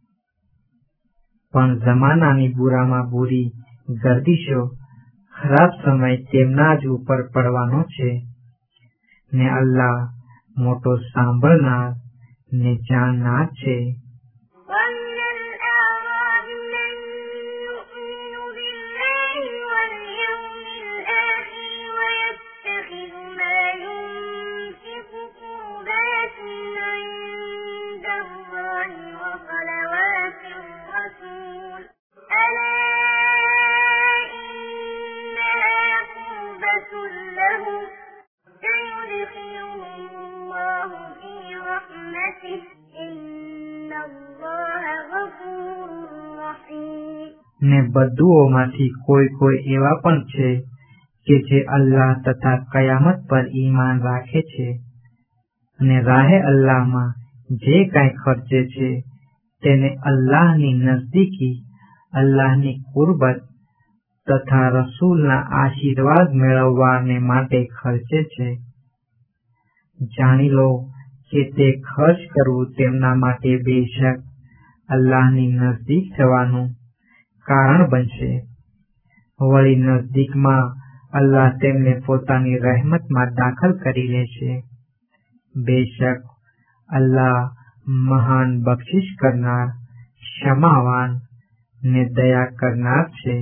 પણ જમાનાની બુરામાં બુરી ગર્દિશો ખરાબ સમય તેમના જ ઉપર પડવાનો છે ને અલ્લાહ મોટો સાંભળનાર ને જાણનાર છે. ને બધુઓમાંથી કોઈ કોઈ એવા પણ છે કે જે અલ્લાહ તથા કયામત પર ઈમાન રાખે છે અને રાહે અલ્લાહમાં જે કાંઈ ખર્ચે છે તેને અલ્લાહની નજદીકી અલ્લાહની કુરબત તથા રસૂલના આશીર્વાદ મેળવવાને માટે ખર્ચે છે. જાણી લો કે તે ખર્ચ કરવું તેમના માટે બેશક અલ્લાહની નજદીક જવાનું કારણ બનશે. વળી નજદીકમાં અલ્લાહ તેમને પોતાની રહેમતમાં દાખલ કરી લેશે. બેશક અલ્લાહ મહાન બક્ષિશ કરનાર ક્ષમાવાન ને દયા કરનાર છે.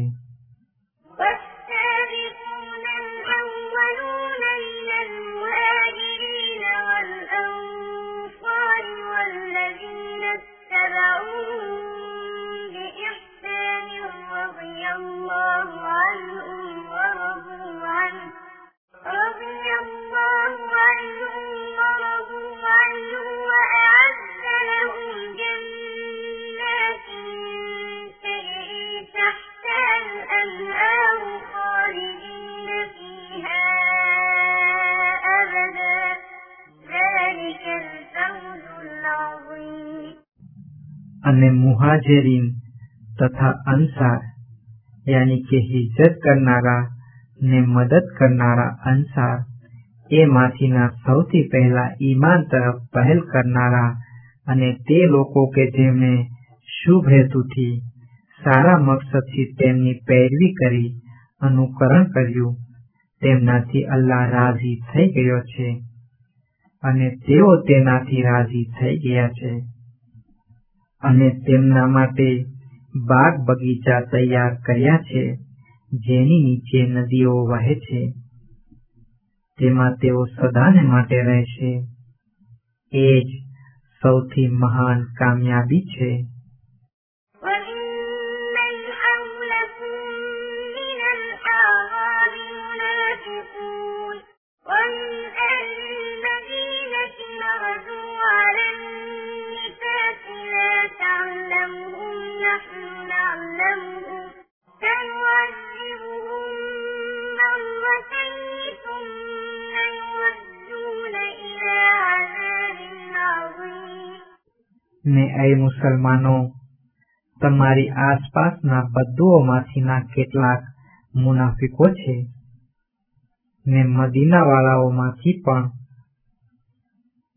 અને મુહાજિરીન તથા અંસાર યાની કે હિજરત કરનારા ને મદદ કરનારા અંસાર એમાંથીના સૌથી પહેલા ઈમાન તરફ પહેલ કરનારા અને તે લોકો કે જેમણે શુભ હેતુથી સારા મકસદથી તેમની પૈરવી કરી અનુકરણ કર્યું તેમનાથી અલ્લાહ રાજી થઈ ગયો છે અને તેઓ તેનાથી રાજી થઈ ગયા છે. અને તેમના માટે બાગ બગીચા તૈયાર કર્યા છે જેની નીચે નદીઓ વહે છે તેમાં તેઓ સદાને માટે રહેશે. એ જ સૌથી મહાન કામયાબી છે. ને એ મુસલમાનો તમારી આસપાસના બધુઓમાંથીના કેટલાક મુનાફિકો છે ને મદીના વાળાઓમાંથી પણ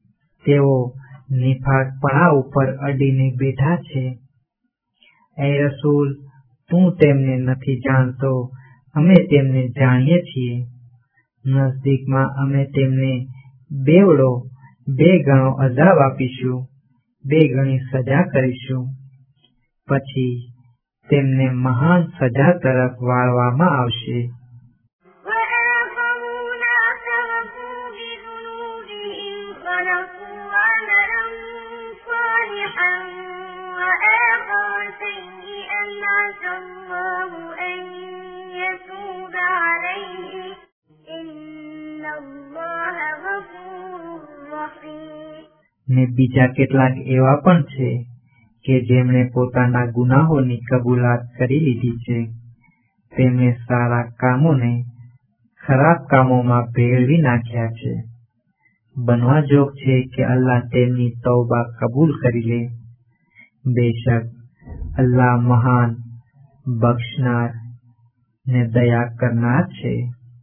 તેઓ નિફાકપણા ઉપર અડીને બેઠા છે. એ રસૂલ, તું તેમને નથી જાણતો, અમે તેમને જાણીએ છીએ. નજદીકમાં અમે તેમને બેવડો બે ગણો અઝાબ આપીશું, બે ગણી સજા કરીશું. પછી તેમને મહાન સજા તરફ વાળવામાં આવશે. ને બીજા કેટલાક એવા પણ છે કે જેમણે પોતાના ગુનાહોની કબૂલાત કરી લીધી છે. તેમણે સારા કામોને ખરાબ કામોમાં ભેળવી નાખ્યા છે. બનવા જોગ છે કે અલ્લાહ તેમની તૌબા કબૂલ કરી લે. બેશક અલ્લાહ મહાન બક્ષનાર ને દયા કરનાર છે.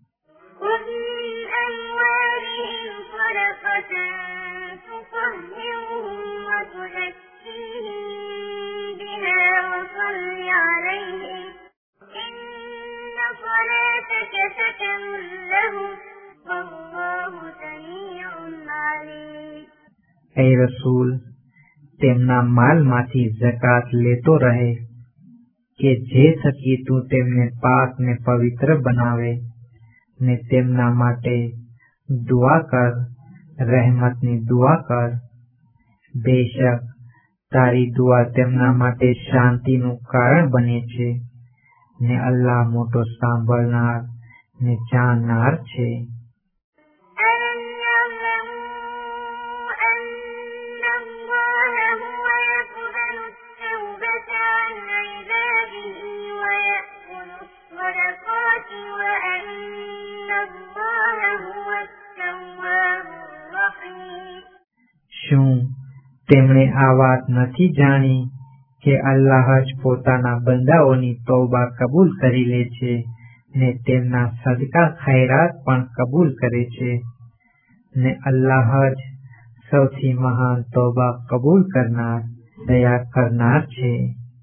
એ રસૂલ, તેમના માલમાંથી ઝકાત લેતો રહે કે જે થકી તું તેમને પાક ને પવિત્ર બનાવે, ને તેમના માટે દુઆ કર, રહેમતની દુઆ કર. બેશક તારી દુઆ તેમના માટે શાંતિનું કારણ બને છે, ને અલ્લાહ મોટો સાંભળનાર ને જાણનાર છે. શું તેમણે આ વાત નથી જાણી કે અલ્લાહ જ પોતાના બંદાઓની તૌબા કબૂલ કરી લે છે, ને તેમના સદકા ખૈરાત પણ કબૂલ કરે છે, ને અલ્લાહ જ સૌથી મહાન તૌબા કબૂલ કરનાર, દયા કરનાર છે.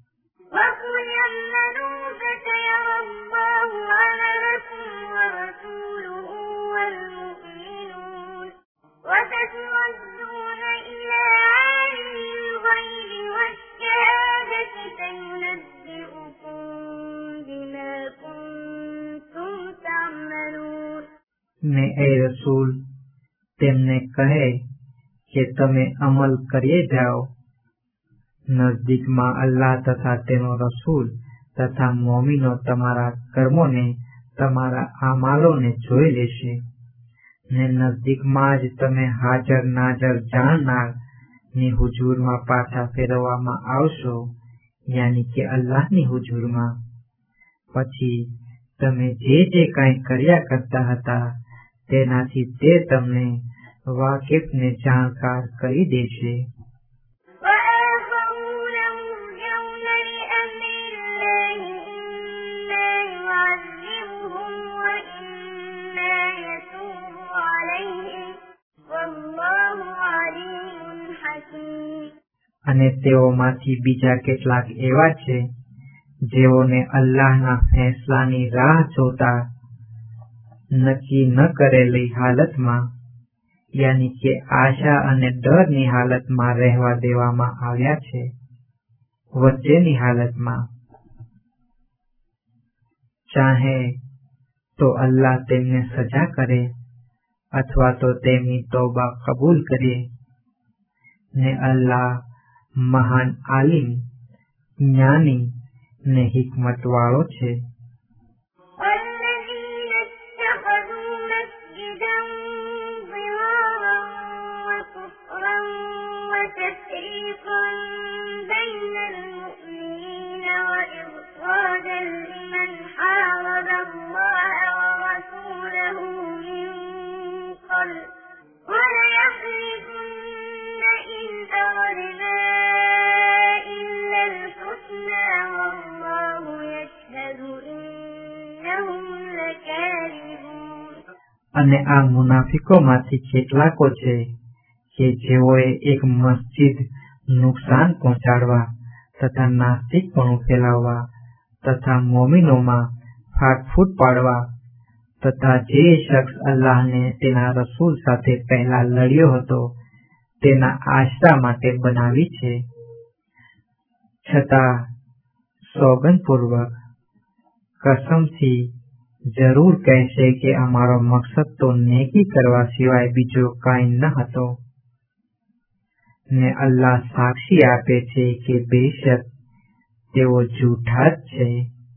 ને એ રસૂલ, તેમને કહે કે તમે અમલ કરીએ જાઓ. નજદીકમાં અલ્લાહ તથા તેનો રસૂલ તથા મોમીનો તમારા કર્મોને, તમારા આમાલોને જોઈ લેશે. ને નજદીકમાં જ તમે હાજર નાજર જાણનાર ની હુજૂરમાં પાછા ફેરવવામાં આવશો, યાની કે અલ્લાહની હુજૂરમાં. પછી તમે જે જે કંઈ કર્યા કરતા હતા તેનાથી તે તમને વાકેફ ને જાણકાર કરી દેશે. અને તેઓમાંથી બીજા કેટલાક એવા છે જેઓને અલ્લાહના ફેંસલાની રાહ જોતા નક્કી ન કરેલી હાલતમાં, યાની કે આશા અને ડરની હાલતમાં રહેવા દેવામાં આવ્યા છે. વચ્ચેની હાલતમાં ચાહે તો અલ્લાહ તેમને સજા કરે અથવા તો તેમની તૌબા કબૂલ કરે, ને અલ્લાહ મહાન આલિમ, જ્ઞાની ને હિકમત વાળો છે. અને આ મુનાફિકોમાંથી કેટલાકો છે કે જેઓએ એક મસ્જિદ નુકસાન પહોંચાડવા તથા નાસ્તિકપણું ફેલાવવા તથા મોમીનોમાં ફાટફૂટ પાડવા તથા જે શખ્સ અલ્લાહને તેના રસૂલ સાથે પહેલા લડ્યો હતો તેના આશરા માટે બનાવી છે, છતાં સોગંદપૂર્વક કસમથી જરૂર કહેશે કે અમારો મકસદ તો નેકી કરવા સિવાય બીજો કાંઈ ન હતો, ને અલ્લાહ સાક્ષી આપે છે કે બેશક તેઓ જૂઠા જ છે.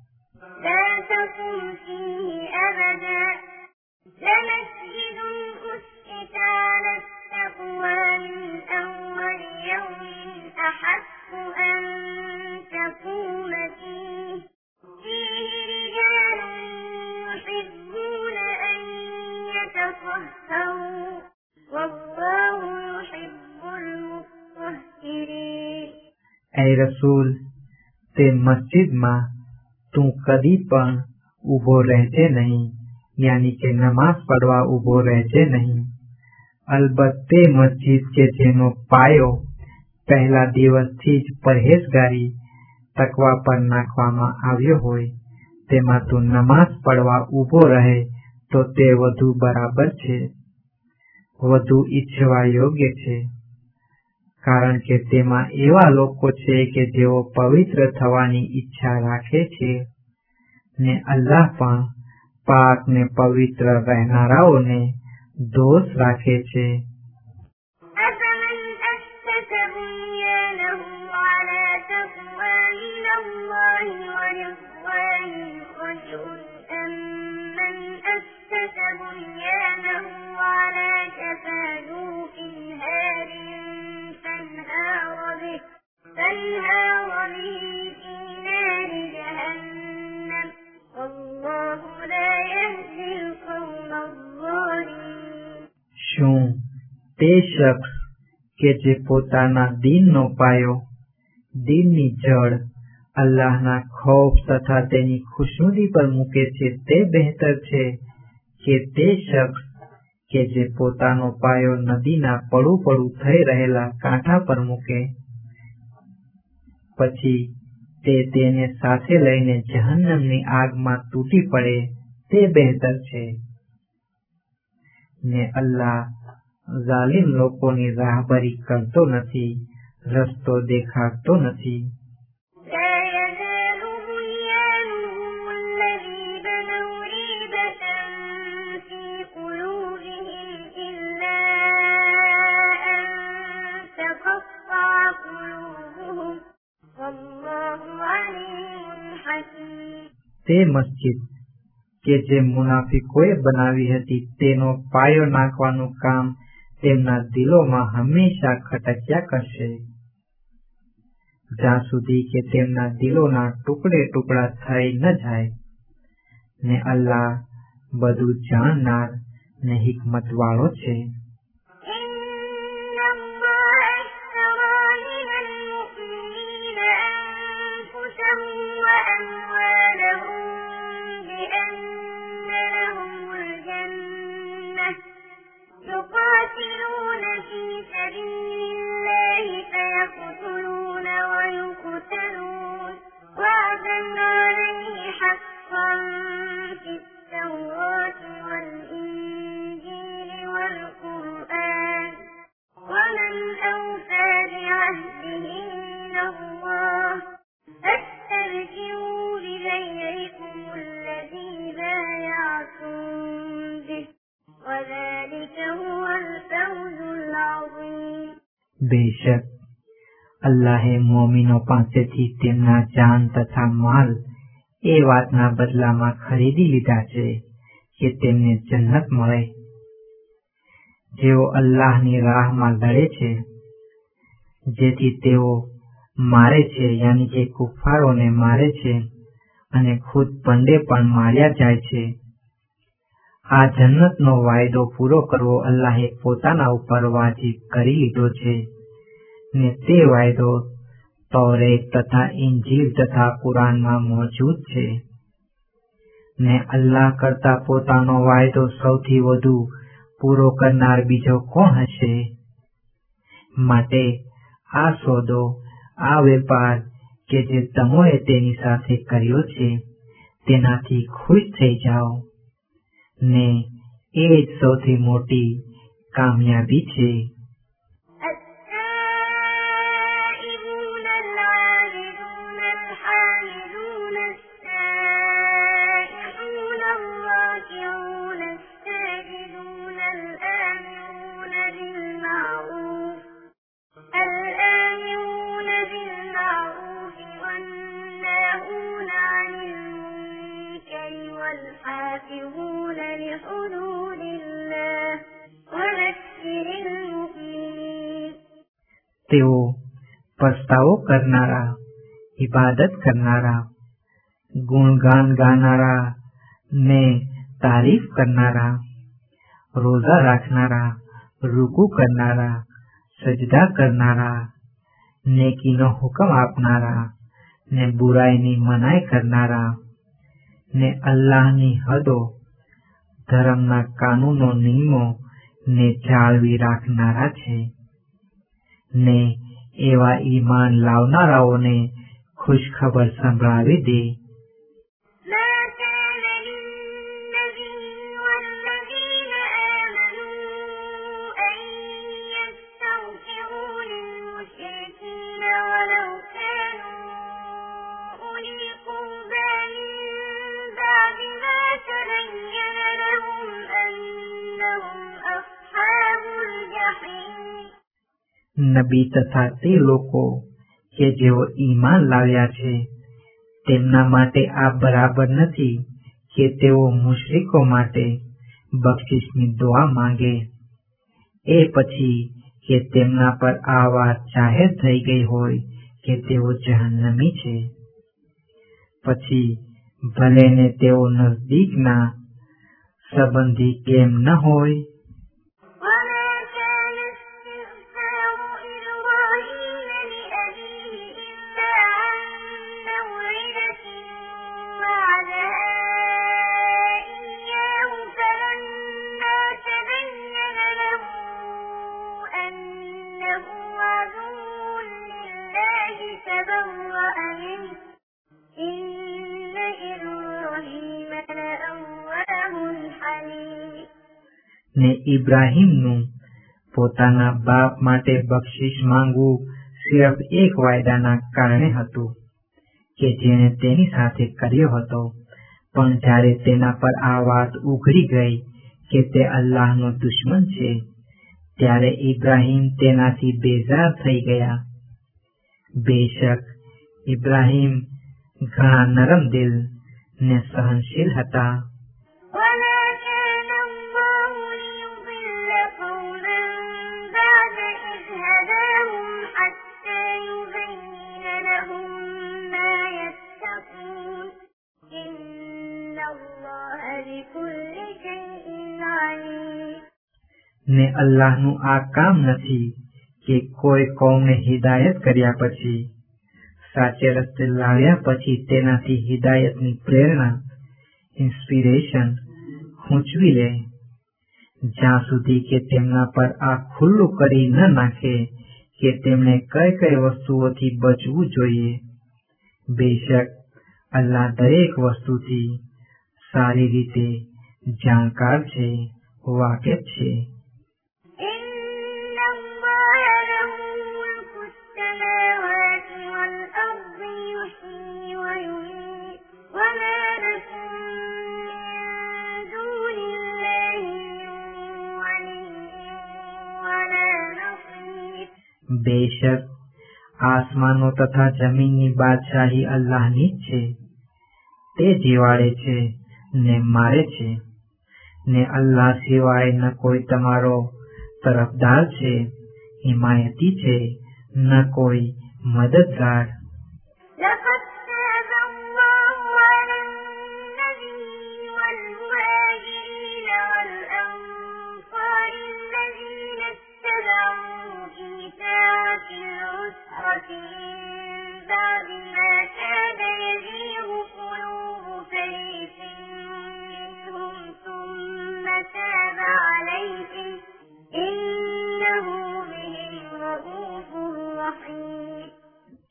એ રસૂલ, તે મસ્જિદમાં તું કદી પણ ઊભો રહેજે નહીં, યાની કે નમાઝ પડવા ઊભો રહેજે નહીં. અલબત્ત તે મસ્જિદ કે જેનો પાયો પહેલા દિવસથી જ પરહેજગારી તકવા પર નાખવામાં આવ્યો હોય તેમાં તું નમાઝ પડવા ઊભો રહે તો તે વધુ બરાબર છે, વધુ ઈચ્છવા યોગ્ય છે, કારણ કે તેમાં એવા લોકો છે કે જેઓ પવિત્ર થવાની ઈચ્છા રાખે છે, ને અલ્લાહ પણ પાક ને પવિત્ર રહેનારાઓને દોષ રાખે છે. શું તે શખ્સ કે જે પોતાના દીનનો પાયો, દીનની જડ અલ્લાહના ખૌફ તથા તેની ખુશનુદી પર મૂકે છે તે બહેતર છે કે તે શખ્સ કે જે પોતાનો પાયો નદીના પડું પડું થઈ રહેલા કાંઠા પર મૂકે પછી તે તેને સાથે લઈને જહન્નમની આગમાં તૂટી પડે તે બહેતર છે. ને અલ્લાહ ઝાલિમ લોકોની રાહબરી કરતો નથી, રસ્તો દેખાડતો નથી. તે મસ્જિદ કે જે મુનાફિકોએ બનાવી હતી તેનો પાયો નાખવાનું કામ તેમના દિલોમાં હંમેશા ખટક્યા કરશે, જ્યાં સુધી કે તેમના દિલોના ટુકડે ટુકડા થઈ ન જાય. ને અલ્લાહ બધું જાણનાર ને હિકમત વાળો છે. બેશક અલ્લાહે મોમીનો પાસેથી તેમના જાન તથા માલ એ વાતના બદલામાં ખરીદી લીધા છે કે તેમને જન્નત મળે. જેઓ અલ્લાહની રાહમાં લડે છે જેથી તેઓ મારે છે, યાની કે કુફારોને મારે છે અને ખુદ પંડે પણ માર્યા જાય છે. આ જન્નતનો વાયદો પૂરો કરવો અલ્લાહે પોતાના ઉપર વાજિબ કરી લીધો છે, ને તે વાયદો તૌરેત તથા ઇંજીલ તથા કુરાનમાં મોજૂદ છે. ને અલ્લાહ કરતા પોતાનો વાયદો સૌથી વધુ પૂરો કરનાર બીજો કોણ હશે? માટે આ સોદો, આ વેપાર કે જે તમોએ તેની સાથે કર્યો છે તેનાથી ખુશ થઈ જાઓ ને એ જ સૌથી મોટી કામયાબી છે. તેઓ પસ્તાવો કરનારા, ઇબાદત કરનારા, ગુણગાન ગાનારા ને તારીફ કરનારા, રોઝા રાખનારા, રૂકુ કરનારા, સજદા કરનારા, નેકીનો હુકમ આપનારા ને બુરાઈની મનાઈ કરનારા ને અલ્લાહની હદો, ધર્મના કાનૂનો નિયમો ને જાળવી રાખનારા છે. ને એવા ઈમાન લાવનારાઓને ખુશખબર સંભળાવી દે. નબી તથા તે લોકો કે જેઓ ઈમાન લાવ્યા છે તેમના માટે આ બરાબર નથી કે તેઓ મુશ્રિકો માટે બક્ષિસની દુઆ માંગે એ પછી કે તેમના પર આ વાત જાહેર થઈ ગઈ હોય કે તેઓ જહન્નમી છે. પછી ભલે ને તેઓ નજદીકના સંબંધી કેમ ન હોય. ને ઇબ્રાહીમનું પોતાના બાપ માટે બક્ષિસ માંગવું સિર્ફ એક વાયદાના કારણે હતું કે જેને તેની સાથે કર્યો હતો, પણ જ્યારે તેના પર આ વાત ઉઘડી ગઈ કે તે અલ્લાહનો દુશ્મન છે ત્યારે ઇબ્રાહીમ તેનાથી બેઝાર થઈ ગયા. બેશક ઇબ્રાહીમ ઘણા નરમ દિલ ને સહનશીલ હતા. ને અલ્લાહનું આ કામ નથી કે કોઈ કોમને હિદાયત કર્યા પછી, સાચે રસ્તે લાવ્યા પછી તેનાથી હિદાયતની પ્રેરણા, ઇન્સ્પિરેશન ખૂંચવી લે, જ્યાં સુધી કે તેમના પર આ ખુલ્લું કરી ન નાખે કે તેમણે કઈ કઈ વસ્તુઓથી બચવું જોઈએ. બેશક અલ્લાહ દરેક વસ્તુથી સારી રીતે જાણકાર છે, વાકેફ છે. બેશક આસમાનો તથા જમીનની બાદશાહી અલ્લાહની જ છે. તે જીવાડે છે ને મારે છે, ને અલ્લાહ સિવાય ન કોઈ તમારો તરફદાર છે, હિમાયતી છે, ન કોઈ મદદગાર.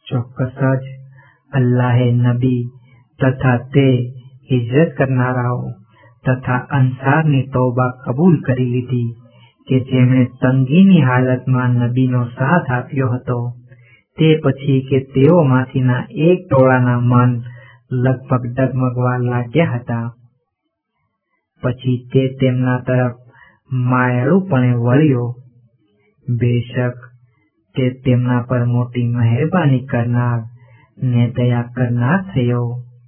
ચોક્કસ જ અલ્લાહે નબી તથા તે હિજરત કરનારાઓ તથા અંસારની તૌબા કબૂલ કરી લીધી કે જેમણે તંગીની હાલતમાં નબીનો સાથ આપ્યો હતો, તે પછી કે તેઓમાંથીના એક ટોળાના મન લગભગ ડગમગવા લાગ્યા હતા. પછી તે તેમના તરફ માયાળુપણે વળ્યો. બેશક તે તેમના પર મોટી મહેરબાની કરનાર ને દયા કરનાર થયો.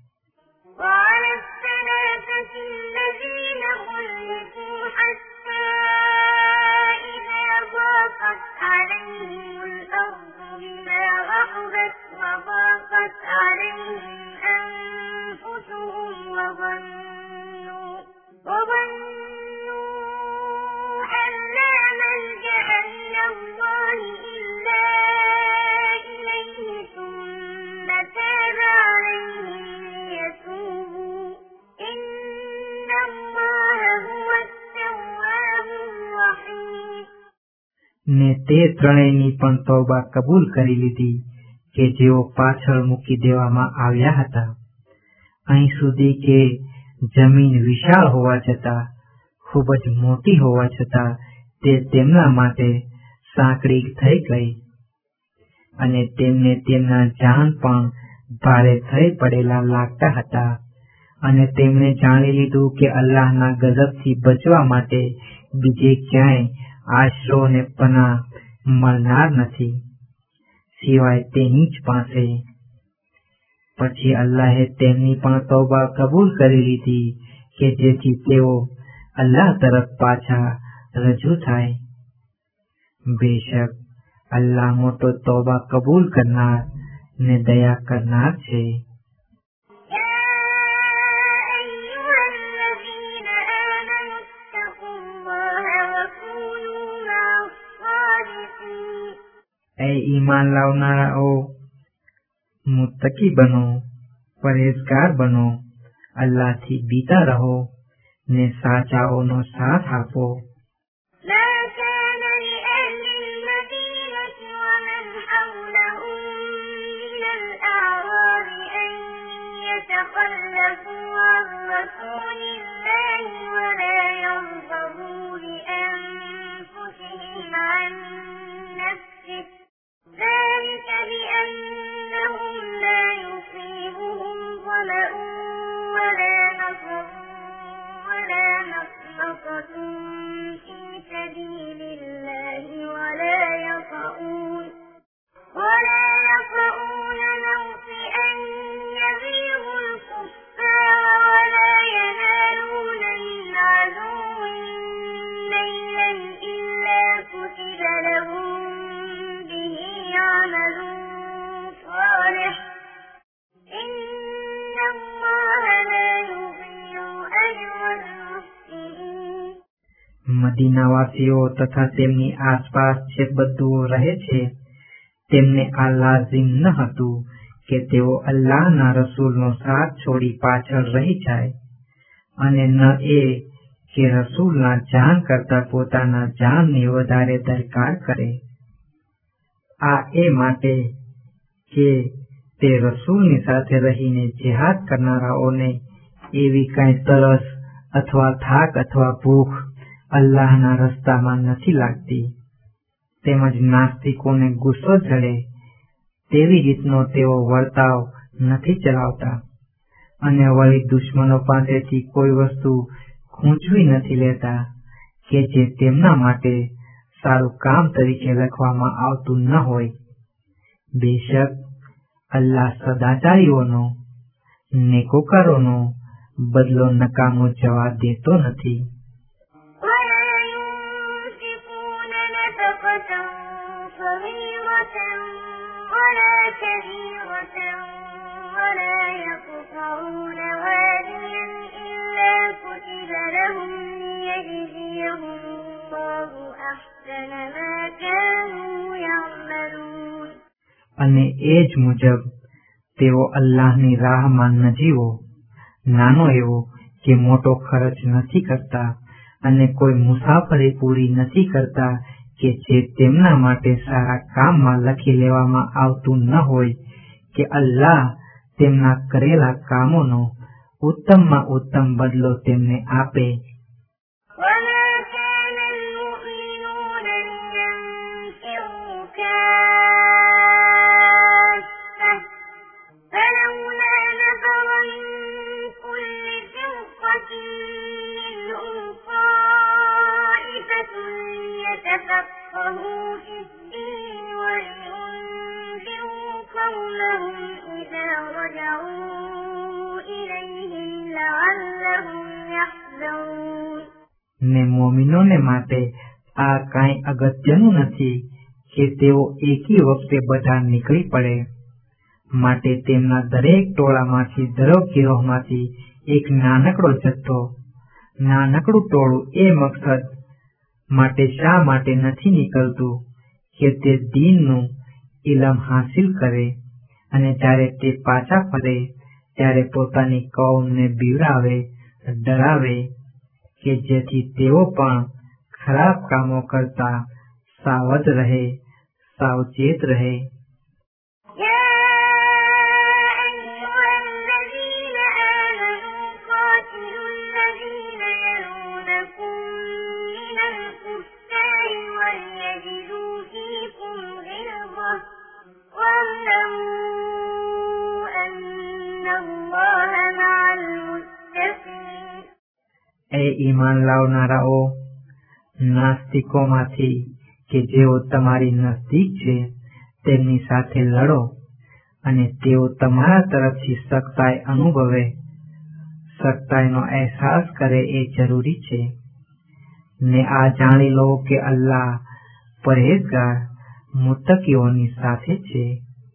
وضاقت عليهم أنفسهم وظنوا وظنوا أن لا ملجأ من الله إلا إليه ثم تاب عليهم ليتوبوا إن الله هو التواب الرحيم.
ને તે ત્રણેયની પણ તૌબા કબૂલ કરી લીધી કે જેઓ પાછળ મૂકી દેવામાં આવ્યા હતા. અહીં સુધી કે જમીન વિશાળ હોવા છતાં, ખૂબ જ મોટી હોવા છતાં તે તેમના માટે સાંકડી થઈ ગઈ અને તેમને તેમના જાન પણ ભારે થઈ પડેલા લાગતા હતા. અને તેમણે જાણી લીધું કે અલ્લાહના ગજબથી બચવા માટે બીજે ક્યાંય આશરો ને પનાહ મળનાર નથી સિવાય તેની જ પાસે. પછી અલ્લાહે તેમની પણ તૌબા કબૂલ કરી લીધી કે જેથી તેઓ અલ્લાહ તરફ પાછા રજૂ થાય. બેશક અલ્લાહ મોટો તૌબા કબૂલ કરનાર ને દયા કરનાર છે. એ ઈમાન લાવનારાઓ, મુત્તકી બનો, પરેઝગાર બનો, અલ્લાહથી બીતા રહો ને સાચાઓનો સાથ આપો.
ذلك بأنهم لا يصيبهم ظمأ ولا نصب ولا مخمصة في سبيل الله ولا يطؤون ولا يطؤون موطئا يغيظ الكفار ولا ينالون من عدو نيلا إلا كتب لهم عمل صالح إن الله لا يضيع أجر المحسنين.
મદીનાવાસીઓ તથા તેમની આસપાસ જે બધું રહે છે તેમને આ લાઝિમ ન હતું કે તેઓ અલ્લાહના રસૂલનો સાથ છોડી પાછળ રહી જાય, અને ન એ કે રસૂલના જાન કરતા પોતાના જાનની વધારે દરકાર કરે. આ એ માટે કે તે રસૂલની સાથે રહીને જેહાદ કરનારાઓને એવી કાંઈ તરસ અથવા થાક અથવા ભૂખ અલ્લાહના રસ્તામાં નથી લાગતી, તેમજ નાસ્તિકોને ગુસ્સો ચડે તેવી રીતનો તેઓ વર્તાવ નથી ચલાવતા, અને વળી દુશ્મનો પાસેથી કોઈ વસ્તુ ખૂંચવી નથી લેતા કે જે તેમના માટે સારું કામ તરીકે લખવામાં આવતું ન હોય. બેશક અલ્લાહ સદાચારીઓનો, નેકોકારોનો બદલો નકામો જવા દેતો નથી. અને એ જ મુજબ તેઓ અલ્લાહની રાહમાં નજીવો, નાનો એવો કે મોટો ખર્ચ નથી કરતા, અને કોઈ મુસાફરી પૂરી નથી કરતા કે જે તેમના માટે સારા કામમાં લખી લેવામાં આવતું ન હોય કે અલ્લાહ તેમના કરેલા કામોનો ઉત્તમમાં ઉત્તમ બદલો તેમને આપે.
وما كان المؤمنون لينفروا كافة فلولا نفر من كل فرقة منهم طائفة ليتفقهوا في الدين ولينذروا قومهم إذا رجعوا إليهم لعلهم يحذرون.
ને મોમિનોને માટે આ કાંઈ અગત્યનું નથી કે તેઓ એકી વખતે બધા નીકળી પડે. માટે તેમના દરેક ટોળામાંથી દરેક ગિરોહમાંથી એક નાનકડો જથ્થો, નાનકડું ટોળું એ મકસદ માટે શા માટે નથી નીકળતું કે તે દીનનું ઇલમ હાસિલ કરે અને જ્યારે તે પાછા ફરે ત્યારે પોતાની કૌમને બીવડાવે, ડરાવે કે જેથી તેઓ પણ ખરાબ કામો કરતા સાવધ રહે, સાવચેત રહે. એ ઈમાન લાવનારાઓ, નાસ્તિકોમાંથી કે જેઓ તમારી નજદીક છે તેમની સાથે લડો અને તેઓ તમારા તરફથી સખ્તાઈ અનુભવે, સખ્તાઈનો અહેસાસ કરે એ જરૂરી છે. ને આ જાણી લો કે અલ્લાહ પરેઝગાર મુત્તકીઓની સાથે છે.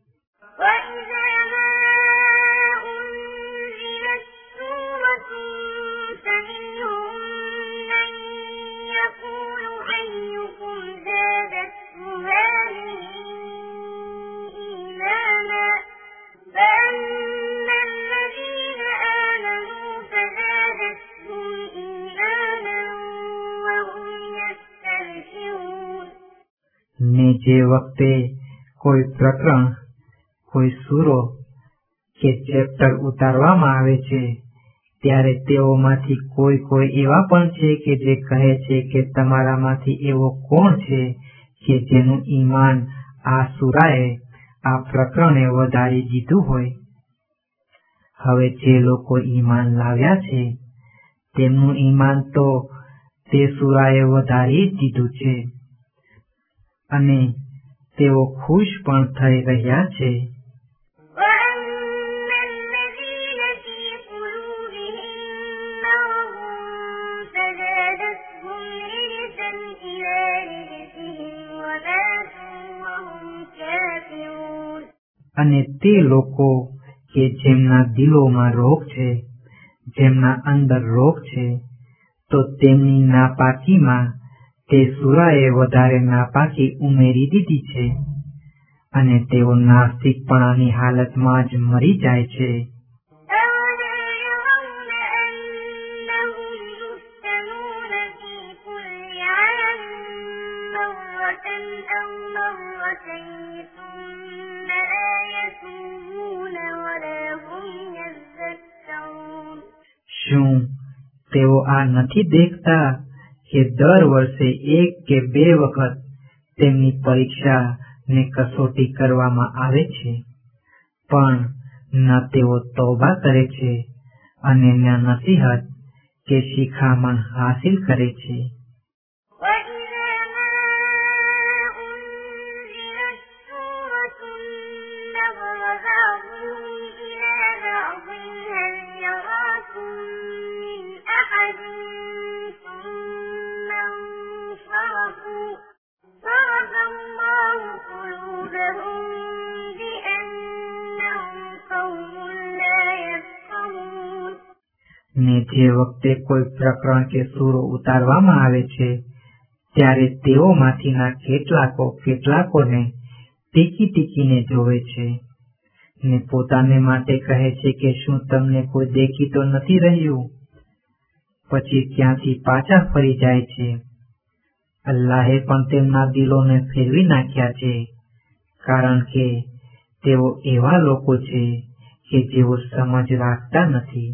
ને જે વખતે કોઈ પ્રકરણ, કોઈ સૂરો કે ચેપ્ટર ઉતારવામાં આવે છે ત્યારે તેઓમાંથી કોઈ કોઈ એવા પણ છે કે જે કહે છે કે તમારામાંથી એવો કોણ છે કે જેનું ઈમાન આ સૂરાએ, આ પ્રકરણે વધારી દીધું હોય. હવે જે લોકો ઈમાન લાવ્યા છે તેમનું ઈમાન તો તે સૂરાએ વધારી જ દીધું છે અને તેઓ ખુશ પણ થઈ રહ્યા છે. અને તે લોકો કે જેમના દિલોમાં રોગ છે, જેમના અંદર રોગ છે, તો તેમની નાપાકીમાં તે સૂરાએ વધારે નાપાકી ઉમેરી દીધી છે અને તેઓ નાસ્તિકપણાની હાલતમાં જ મરી જાય છે. શું તેઓ આ નથી દેખતા કે દર વર્ષે એક કે બે વખત તેમની પરીક્ષા ને કસોટી કરવામાં આવે છે, પણ ન તેઓ તૌબા કરે છે અને ન નસીહત કે શિખામણ હાસિલ કરે છે. ને જે વખતે કોઈ પ્રકરણ કે સૂરો ઉતારવામાં આવે છે ત્યારે તેઓમાંથીના કેટલાકો કેટલાકોને ટીકી ટીકીને જોવે છે ને પોતાને માટે કહે છે કે શું તમને કોઈ દેખી તો નથી રહ્યું? પછી ત્યાંથી પાછા ફરી જાય છે અલ્લાહે પણ તેમના દિલોને ફેરવી નાખ્યા છે, કારણ કે તેઓ એવા લોકો છે કે જેઓ સમજ રાખતા નથી.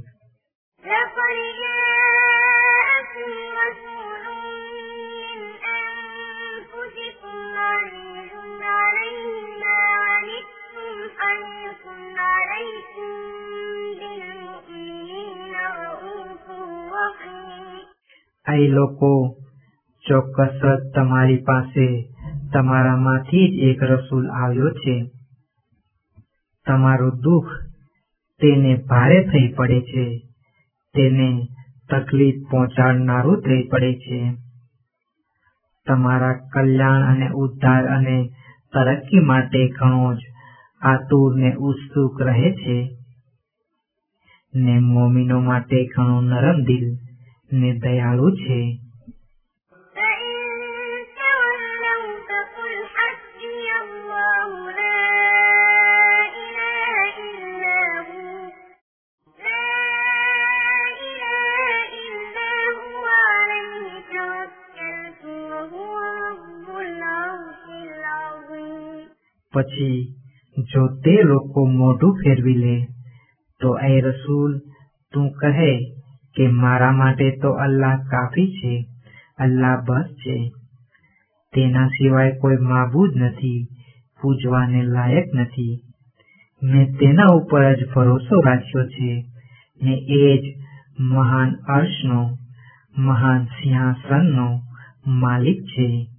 આ લોકો ચોક્કસ જ તમારી પાસે તમારામાંથી જ એક રસૂલ આવ્યો છે. તમારું દુઃખ તેને ભારે થઈ પડે છે, તેને તકલીફ પહોંચાડનારું થઈ પડે છે. તમારા કલ્યાણ અને ઉદ્ધાર અને તરક્કી માટે ઘણો જ આતુર ને ઉત્સુક રહે છે, ને મોમીનો માટે ઘણો નરમ દિલ ને દયાળુ છે. પછી જો તે લોકો મોઢું ફેરવી લે તો એ રસૂલ તું કહે કે મારા માટે તો અલ્લાહ કાફી છે, અલ્લાહ બસ છે, તેના સિવાય કોઈ માબૂદ નથી, પૂજવાને લાયક નથી. મેં તેના ઉપર જ ભરોસો રાખ્યો છે ને એ જ મહાન અર્શનો, મહાન સિંહાસનનો માલિક છે.